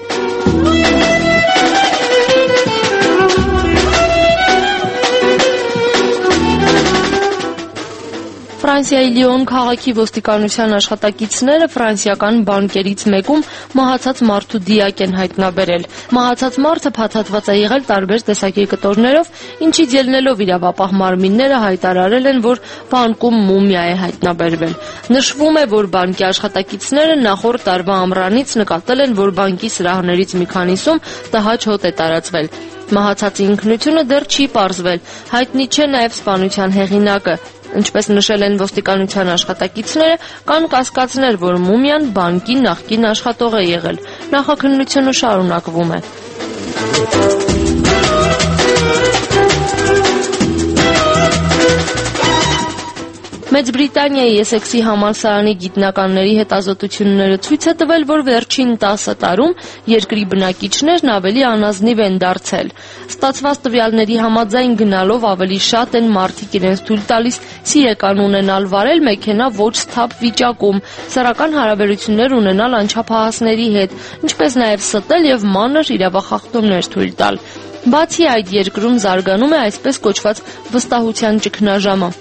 Ֆրանսիայի Լիոն քաղաքի ոստիկանության աշխատակիցները ֆրանսիական բանկերից մեկում մահացած մարդու դիակ են հայտնաբերել։ Մահացած մարդը փաթաթված է եղել տարբեր տեսակի կտորներով, ինչից ելնելով իրավապահ մարմինները հայտարարել են, որ բանկում մումիա է հայտնաբերվել։ Նշվում է, որ բանկի աշխատակիցները նախորդ տարվա ամռանից նկատել են, որ բանկի սրահներից մի քանիսում տհաճ հոտ է տարածվել։ Մահացածի ինքնությունը դեռ չի պարզվել, հայտնի չէ նաև սպանության հեղինակը։ Ինչպես նշել են ոստիկանության աշխատակիցները, կան կասկածներ, որ մումիան բանկի նախկին աշխատող է եղել։ Նախաքննությունը շարունակվում է։ Մեծ Բրիտանիայի Էսեքսի համալսարանի գիտնականների հետազոտությունները ցույց է տվել, որ վերջին տասը տարում երկրի բնակիչներն ավելի անազնիվ են դարձել։ Ստացված տվյալների համաձայն գնալով ավելի շատ են մարդիկ իրենց թույլ տալիս սիրեկան ունենալ, վարել մեքենա ոչ սթափ վիճակում, սեռական հարաբերություններ ունենալ անչափահասների հետ, ինչպես նաև ստել եւ մանր իրավախախտումներ թույլ տալ։ Բացի այդ, երկրում զարգանում է այսպես կոչված վստահության ճգնաժամը։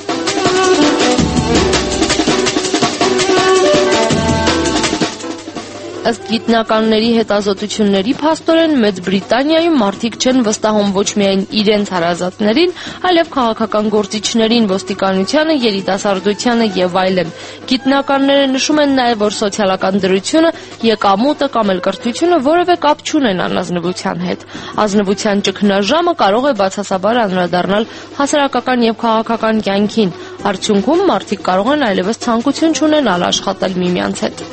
Ըստ գիտնականների հետազոտությունների փաստորեն Մեծ Բրիտանիայում մարդիկ չեն վստահում ոչ միայն իրենց հարազատներին, այլև քաղաքական գործիչներին, ոստիկանությանը, երիտասարդությանը եւ այլն։ Գիտնականները նշում են նաեւ, որ սոցիալական դրությունը, եկամուտը կամ էլ կրթությունը որևէ կապ չունեն անազնվության հետ։ Ազնվության ճգնաժամը կարող է բացասաբար անդրադառնալ հասարակական եւ քաղաքական կյանքին։ Արդյունքում մարդիկ կարող են այլևս ցանկություն չունենալ աշխատել միմյանց հետ։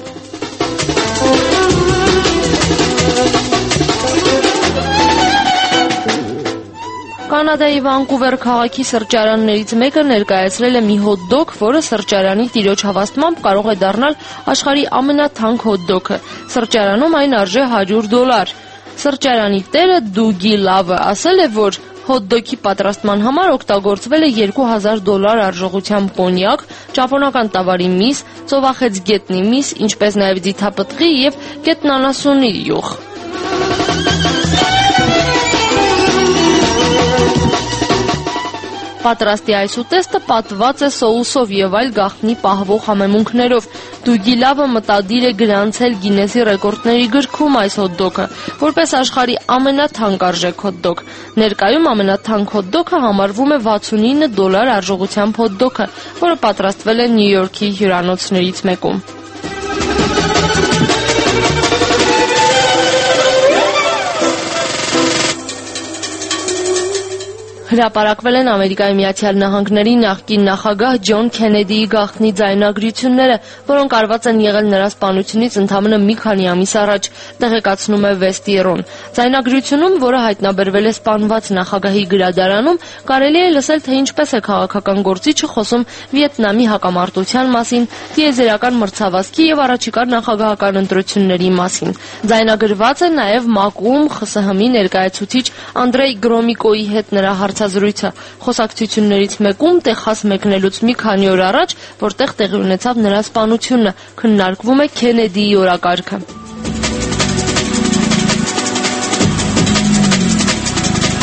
Կանադայի Վանկուվեր քաղաքի սրճարաններից մեկը ներկայացրել է մի հոտ-դոգ, որը սրճարանի տիրոջ հավաստմամբ կարող է դառնալ աշխարհի ամենաթանկ հոտ-դոգը։ Սրճարանում այն արժե հարյուր դոլար։ Սրճարանի տերը Դուգի Լավը ասել է, որ հոտ-դոգի պատրաստման համար օգտագործվել է երկու հազար դոլար արժողությամբ կոնյակ, ճապոնական տավարի միս, ծովախեց գետնի միս, ինչպես նաև ձիթապտղի եւ գետնանասունի յուղ։ Պատրաստի այս ուտեստը պատված է սոուսով եւ այլ գաղտնի պահվող համեմունքներով։ Դուգի Լավը մտադիր է գրանցել Գինեսի ռեկորդների գրքում այս հոտ-դոգը, որպես աշխարհի ամենաթանկարժեք հոտ-դոգ։ Ներկայում ամենաթանկ հոտ-դոգը համարվում է վաթսունինը դոլար արժողությամբ հոտ-դոգը, որը պատրաստվել է Նյու Յորքի հյուրանոցներից մեկում։ Հրապարակվել են Ամերիկայի Միացյալ Նահանգների նախկին նախագահ Ջոն Քենեդիի գաղտնի ձայնագրությունները, որոնք արված են եղել նրա սպանությունից ընդամենը մի քանի ամիս առաջ, տեղեկացնում է Վեստիրոն։ Ձայնագրությունում, որը հայտնաբերվել է սպանված նախագահի գրադարանում, կարելի է լսել, թե ինչպես է քաղաքական գործիչը խոսում Վիետնամի հակամարտության մասին, տիեզերական մրցավազքի եւ առաջիկա նախագահական ընտրությունների մասին։ Ձայնագրված է նաեւ ՄԱԿ-ում ԽՍՀՄ-ի ներկայացուցիչ Անդրեյ Գրոմիկոյի հետ նրա հարցազրույցը։ Խոսակցություններից մեկում Տեխաս մեկնելուց մի քանի օր առաջ, որտեղ տեղի ունեցավ նրա սպանությունը, քննարկվում է Քենեդիի օրակարգը։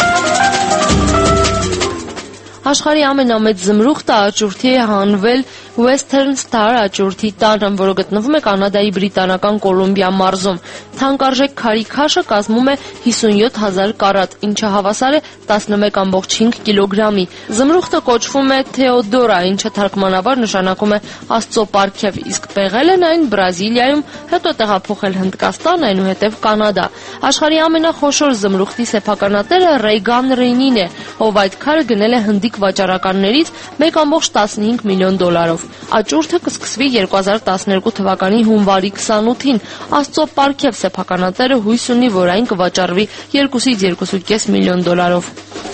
Աշխարհի ամենամեծ զմրուխտը աճուրդի է հանվել Western Star աճուրդի տանը, որը գտնվում է Կանադայի բրիտանական Կոլումբիա մարզում։ Թանկարժեք քարի քաշը կազմում է հիսունյոթ հազար կարատ, ինչը հավասար է տասնմեկ կόμք չինգ կիլոգրամի։ Զմրուխտը կոչվում է Թեոդորա, ինչը թարգմանաբար նշանակում է Աստծո պարգև, իսկ պեղել են այն Բրազիլիայում, հետո տեղափոխել Հնդկաստան, այնուհետև Կանադա։ Աշխարհի ամենախոշոր զմրուխտի սեփականատերը Ռեյգան Ռեյնին է, ով այդ քարը գնել է հնդիկ վաճառականներից մեկ կόμք տասնհինգ միլիոն դոլարով։ Աճուրդը կսկսվի երկու հազար տասներկու թվականի հունվարի քսանութին։ Աստծո պարգև սեփականատերը հույս ունի, որ այն կվաճառվի երկուսից երկու կես միլիոն դոլարով։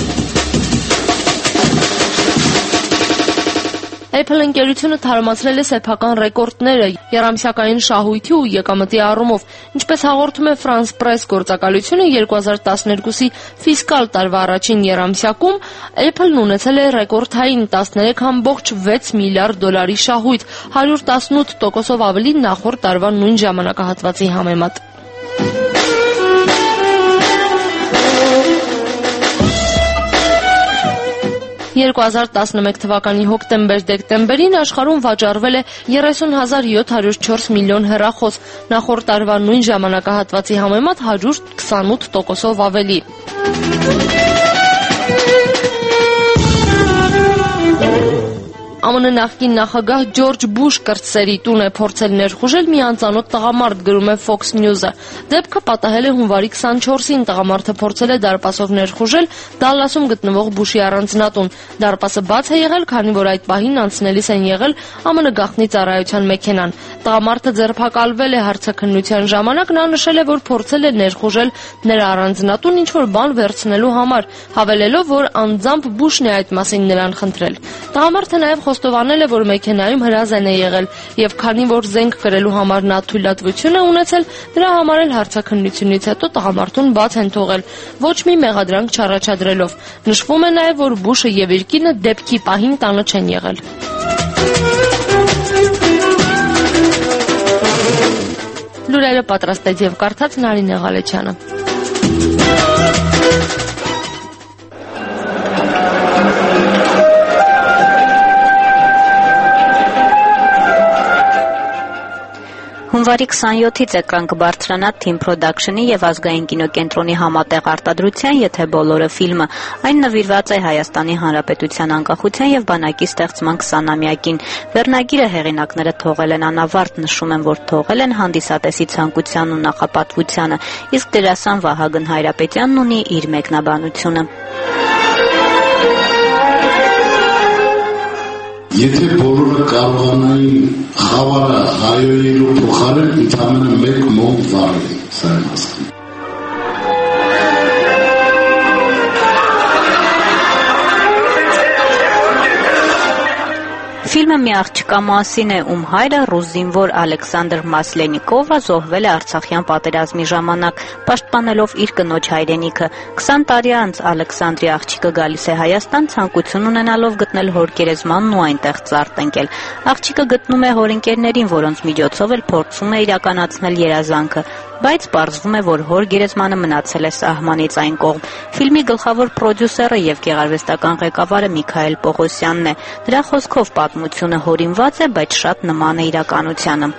Apple ընկերությունը թարմացրել է սեփական ռեկորդները եռամսյակային շահույթի ու եկամտի առումով, ինչպես հաղորդում է France Press գործակալությունը երկու հազար տասներկուսի ֆիսկալ տարվա առաջին եռամսյակում Apple-ն ունեցել է ռեկորդային տասներեք կόμք վեց միլիարդ դոլարի շահույթ, հարյուր տասնութ տոկոսով ավելի նախորդ տարվա նույն ժամանակահատվածի համեմատ։ երկու հազար տասնմեկ թվականի հոկտեմբեր-դեկտեմբերին աշխարհում վաճառվել է երեսուն հազար յոթ հարյուր չորս միլիոն հեռախոս, նախորդ տարվա նույն ժամանակահատվածի համեմատ հարյուր քսանութ տոկոսով ավելի։ ԱՄՆ նախկին նախագահ Ջորջ Բուշ կրտսերի տուն է փորձել ներխուժել մի անծանոթ տղամարդ, գրում է Fox News-ը։ Դեպքը պատահել է հունվարի քսանչորսին, տղամարդը փորձել է դարպասով ներխուժել Դալլասում գտնվող Բուշի առանձնատուն։ Դարպասը բաց է եղել, քանի որ այդ պահին անցնելիս են եղել ԱՄՆ գաղտնի ծառայության մեքենան։ Տղամարդը ձերբակալվել է հարցաքննության ժամանակ, նա նշել է, որ փորձել է ներխուժել նրա առանձնատուն ինչ-որ բան վերցնելու համար, հավելելով, որ անձամբ Բուշն է այդ մասին նրան խնդրել։ Տղամարդը նաև խոստովանել է, որ մեքենայում հրազեն է եղել, եւ քանի որ զենք կրելու համար նա թույլատվություն է ունեցել, դրա համար էլ հարցաքննությունից հետո տղամարդուն բաց են թողել, ոչ մի մեղադրանք չառաջադրելով։ Նշվում է նաև, որ Բուշը եւ իր կինը դեպքի պահին տանը չեն եղել։ Լուրերը պատրաստեց եւ կարդաց Նարինե Ղալեչյանը։ Հունվարի քսանյոթից էկրան կբարձրանա Team Production-ի եւ Ազգային կինոկենտրոնի համատեղ արտադրության «Եթե բոլորը» ֆիլմը։ Այն նվիրված է Հայաստանի Հանրապետության անկախության եւ բանակի ստեղծման քսանամյակին։ Վերնագիրը հեղինակները թողել են անավարտ, նշում են, որ թողել են հանդիսատեսի ցանկությանն ու նախապատվությանը, իսկ դերասան Վահագն Հայրապետյանն ունի իր մեկնաբանությունը։ Եթե բոլորը կարողանային խավարը հայերենու փոխարեն ընդամենը մեկ մոտ վարել, սա եմ հասկանում։ Ֆիլմը մի աղջկա մասին է, ում հայրը ռուս զինվոր Ալեքսանդր Մասլենիկովը զոհվել է Արցախյան պատերազմի ժամանակ, պաշտպանելով իր կնոջ հայրենիքը։ քսան տարի անց Ալեքսանդրի աղջիկը գալիս է Հայաստան, ցանկություն ունենալով գտնել հոր գերեզմանն ու այնտեղ ծառ տնկել։ Աղջիկը գտնում է հոր ընկերներին, որոնց միջոցով էլ փորձում է իրականացնել երազանքը, բայց պարզվում է, որ հոր գերեզմանը մնացել է սահմանից այն կողմ։ Ֆիլմի գլխավոր պրոդյուսերը եւ գեղարվեստական ղեկավարը Միքայել Պողոսյանն է։ Դրա խոսքով պատմությունը հորինված է, բայց շատ նման է իրականությանը։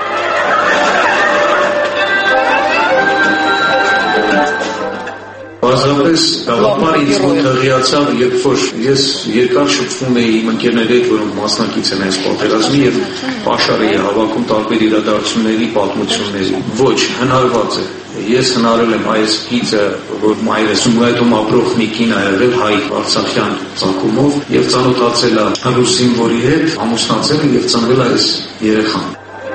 Բազմապես գաղափար ինձ մոտ հղիացավ, երբ որ ես երկար շփվում էի իմ ընկերների հետ, որոնք մասնակից են այս պատերազմի եւ պաշար էի հավաքում տարբեր իրադարձությունների պատմությունների։ Ոչ, հնարված է։ Ես հնարել եմ այս գիծը, որ մայրս Սումգայիթում ապրող մի կին ա եղել հայ արցախյան ծագումով եւ ծանոթացել ա ռուս զինվորի հետ, ամուսնացել եւ ծնվել ա այս երեխան։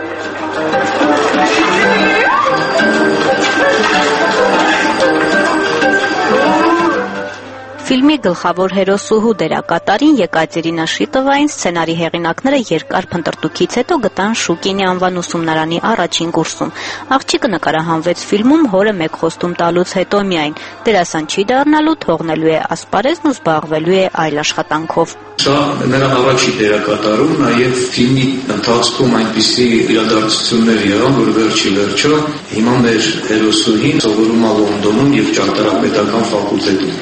Ֆիլմի գլխավոր հերոսուհու դերակատարին Եկատերինա Շիտովային սցենարի հեղինակները երկար փնտրտուքից հետո գտան Շուկինի անվան ուսումնարանի առաջին կուրսում։ Աղջիկը նկարահանվեց ֆիլմում հորը մեկ խոստում տալուց հետո միայն։ Դերասան չի դառնալու, թողնելու է ասպարեզն ու զբաղվելու է այլ աշխատանքով։ Սա նրա առաջի դերակատարում, նաև ֆիլմի ընթացքում այնպիսի իրադարձություններ եղան, որ վերջի վերջո հիմա մեր հերոսուհին սովորում է Լոնդոնում եւ ճարտարապետական ֆակուլտետում։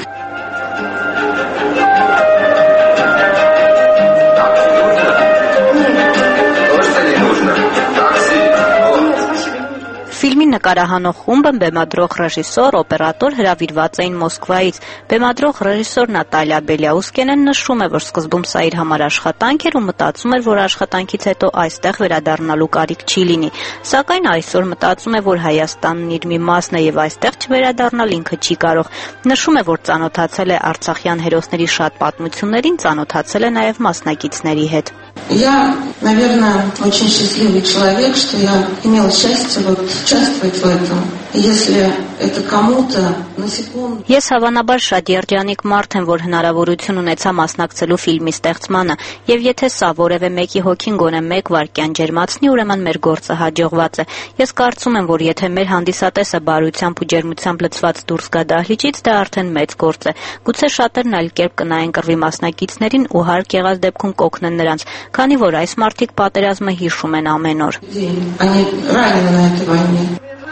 Ֆիլմի նկարահանող խումբը բեմադրող ռեժիսոր, օպերատոր հրավիրված էին Մոսկվայից։ Բեմադրող ռեժիսոր Նատալիա Բելիաուսկենը նշում է, որ սկզբում սա իր համար աշխատանք էր ու մտածում էր, որ աշխատանքից հետո այստեղ վերադառնալու կարիք չի լինի։ Սակայն այսօր մտածում է, որ Հայաստանն իր մի մասն է եւ այստեղ չվերադառնալ ինքը չի կարող։ Նշում է, որ ծանոթացել է արցախյան հերոսների շատ պատմություններին, ծանոթացել է նաեւ մասնակիցների հետ։ Я, наверное, очень счастливый человек, что я имел счастье вот участвовать в этом. Если это кому-то на секунду... Ես հավանաբար շատ երջանիկ մարդ եմ, որ հնարավորություն ունեցա մասնակցելու ֆիլմի ստեղծմանը, եւ եթե սա որևէ մեկի հոգին գոնե մեկ վայրկյան ջերմացնի, ուրեմն մեր գործը հաջողված է։ Ես կարծում եմ, որ եթե մեր հանդիսատեսը բարությամբ ու ջերմությամբ լցված դուրս գա դահլիճից, դա արդեն մեծ գործ է։ Գուցե շատերն այլ կերպ կնայեն կռվի մասնակիցներին ու հարկ եղած դեպքում կօգնեն նրանց, քանի որ այս մարդիկ պատերազմը հիշում են ամեն օր։ Они ранены на этой войне.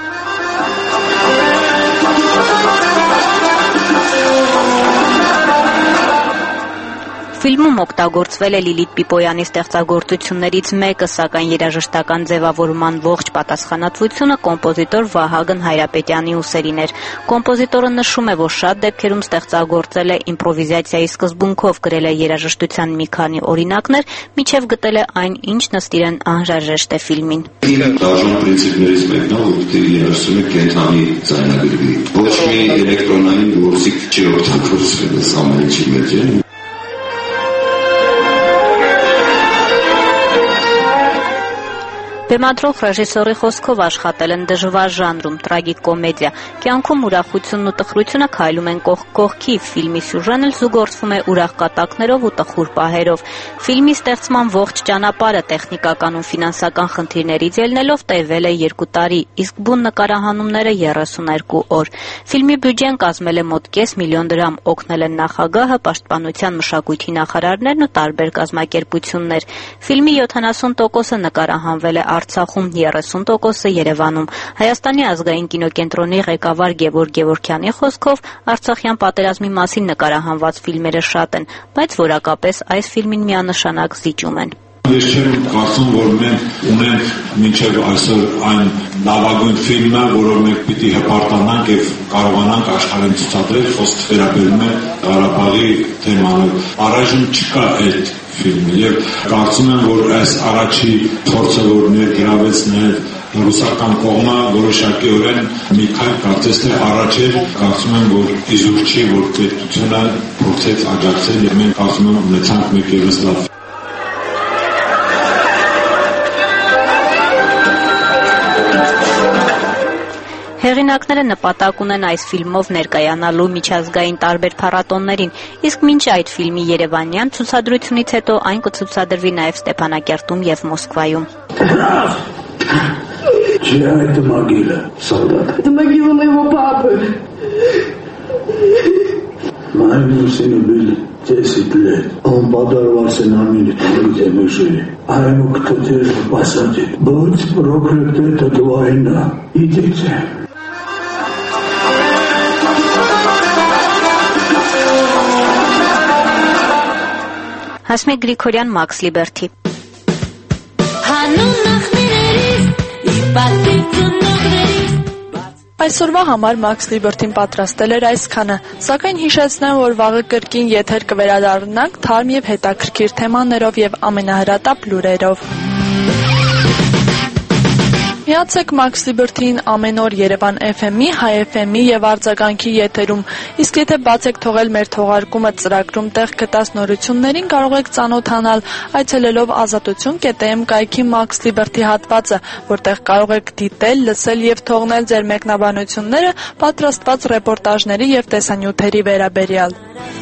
Ֆիլմում օգտագործվել է Լիլիթ Պիպոյանի ստեղծագործություններից մեկը, սակայն երաժշտական ձևավորման ողջ պատասխանատվությունը կոմպոզիտոր Վահագն Հայրապետյանի ուսերին էր։ Կոմպոզիտորը նշում է, որ շատ դեպքերում ստեղծագործել է իմպրովիզացիայի սկզբունքով, գրել է երաժշտության մի քանի օրինակներ, մինչև գտել է այն, ինչն ըստ իրեն անհրաժեշտ է ֆիլմին։ Դաժան պրինցիպներից մեկն է, որ դի երաժշտությունը կենթանի ձայնագրվի։ Ոչ մի էլեկտրոնային գործիք չի օգտագործվել այս ամենի մեջ։ Բեմադրող ռեժիսորի խոսքով աշխատել են դժվար ժանրում, տրագիկ կոմեդիա։ Կյանքում ուրախությունն ու տխրությունը քայլում են կողք կողքի, ֆիլմի սյուժեն էլ զուգորդվում է ուրախ կատակներով ու տխուր պահերով։ Ֆիլմի ստեղծման ողջ ճանապարհը տեխնիկական ու ֆինանսական խնդիրներից ելնելով տևել է երկու տարի, իսկ բուն նկարահանումները երեսուներկու օր։ Ֆիլմի բյուջեն կազմել է մոտ կես միլիոն դրամ, օգնել են նախագահը, պաշտպանության մշակույթի նախարարներն ու տարբեր կազմակերպություններ։ Ֆիլմի յոթանասուն տոկոսը նկարահանվել է Արցախում, երեսուն տոկոսը Երևանում։ Հայաստանի ազգային կինոկենտրոնի ղեկավար Գևորգ Գևորգյանի խոսքով Արցախյան պատերազմի մասին նկարահանված ֆիլմերը շատ են, բայց որակապես այս ֆիլմին միանշանակ զիջում են։ Ես չեմ կարծում, որ մենք ունենք մինչև այսօր այն լավագույն ֆիլմը, որով մենք պիտի հպարտանանք եւ կարողանանք աշխարհին ցուցադրել, խոսքը վերաբերում է Ղարաբաղի թեման։ Առայժմ չկա այդ ֆիլմը եւ կարծում եմ, որ այս առաջի փորձը, որ ներգրավեցնել ռուսական կողմը որոշակիորեն մի քայլ կարծես թե առաջ էր, կարծում եմ, որ իզուր չի, որ պետությունը փորձեց աջակցել եւ մենք կարծում եմ ունեցանք մեկ ևս լավ։ Հեղինակները նպատակ ունեն այս ֆիլմով ներկայանալու միջազգային տարբեր փառատոներին, իսկ մինչ այդ ֆիլմի երևանյան ցուցադրությունից հետո այն կցուցադրվի նաև Ստեփանակերտում եւ Մոսկվայում։ Чья это могила, солдат? Это могила моего папы. Моему сыну было десять лет. Он подорвался на мине, где мы жили. А ему кто-то посадил. Будь проклята эта война. Идите. Հասմիկ Գրիգորյան, Մաքս Լիբերթի։ Այսօրվա համար Մաքս Լիբերթին պատրաստել էր այսքանը, սակայն հիշեցնեմ, որ վաղը կրկին եթեր կվերադառնանք թարմ եւ հետաքրքիր թեմաներով եւ ամենահրատապ լուրերով։ Միացեք Մաքս Լիբերթին ամեն օր Երևան էֆ էմ-ի, Հայ էֆ էմ-ի եւ արձագանքի եթերում։ Իսկ եթե բաց եք թողել մեր թողարկումը ծրագրում տեղ գտած նորություններին, կարող եք ծանոթանալ այցելելով ազատություն կետ էմ կայքի Մաքս Լիբերթի հատվածը, որտեղ կարող եք դիտել, լսել եւ թողնել ձեր մեկնաբանությունները պատրաստված ռեպորտաժների եւ տեսանյութերի վերաբերյալ։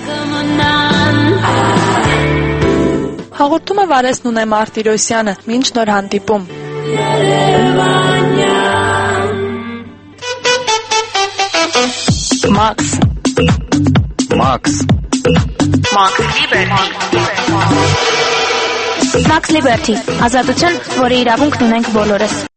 Հաղորդում է Վարես Նունե Մարտիրոսյանը, մինչ նոր հանդիպում։ Մաքս Մաքս Մաքս Լիբերթի Մաքս Լիբերթի, ազատություն, որի իրավունքն ունենք բոլորս։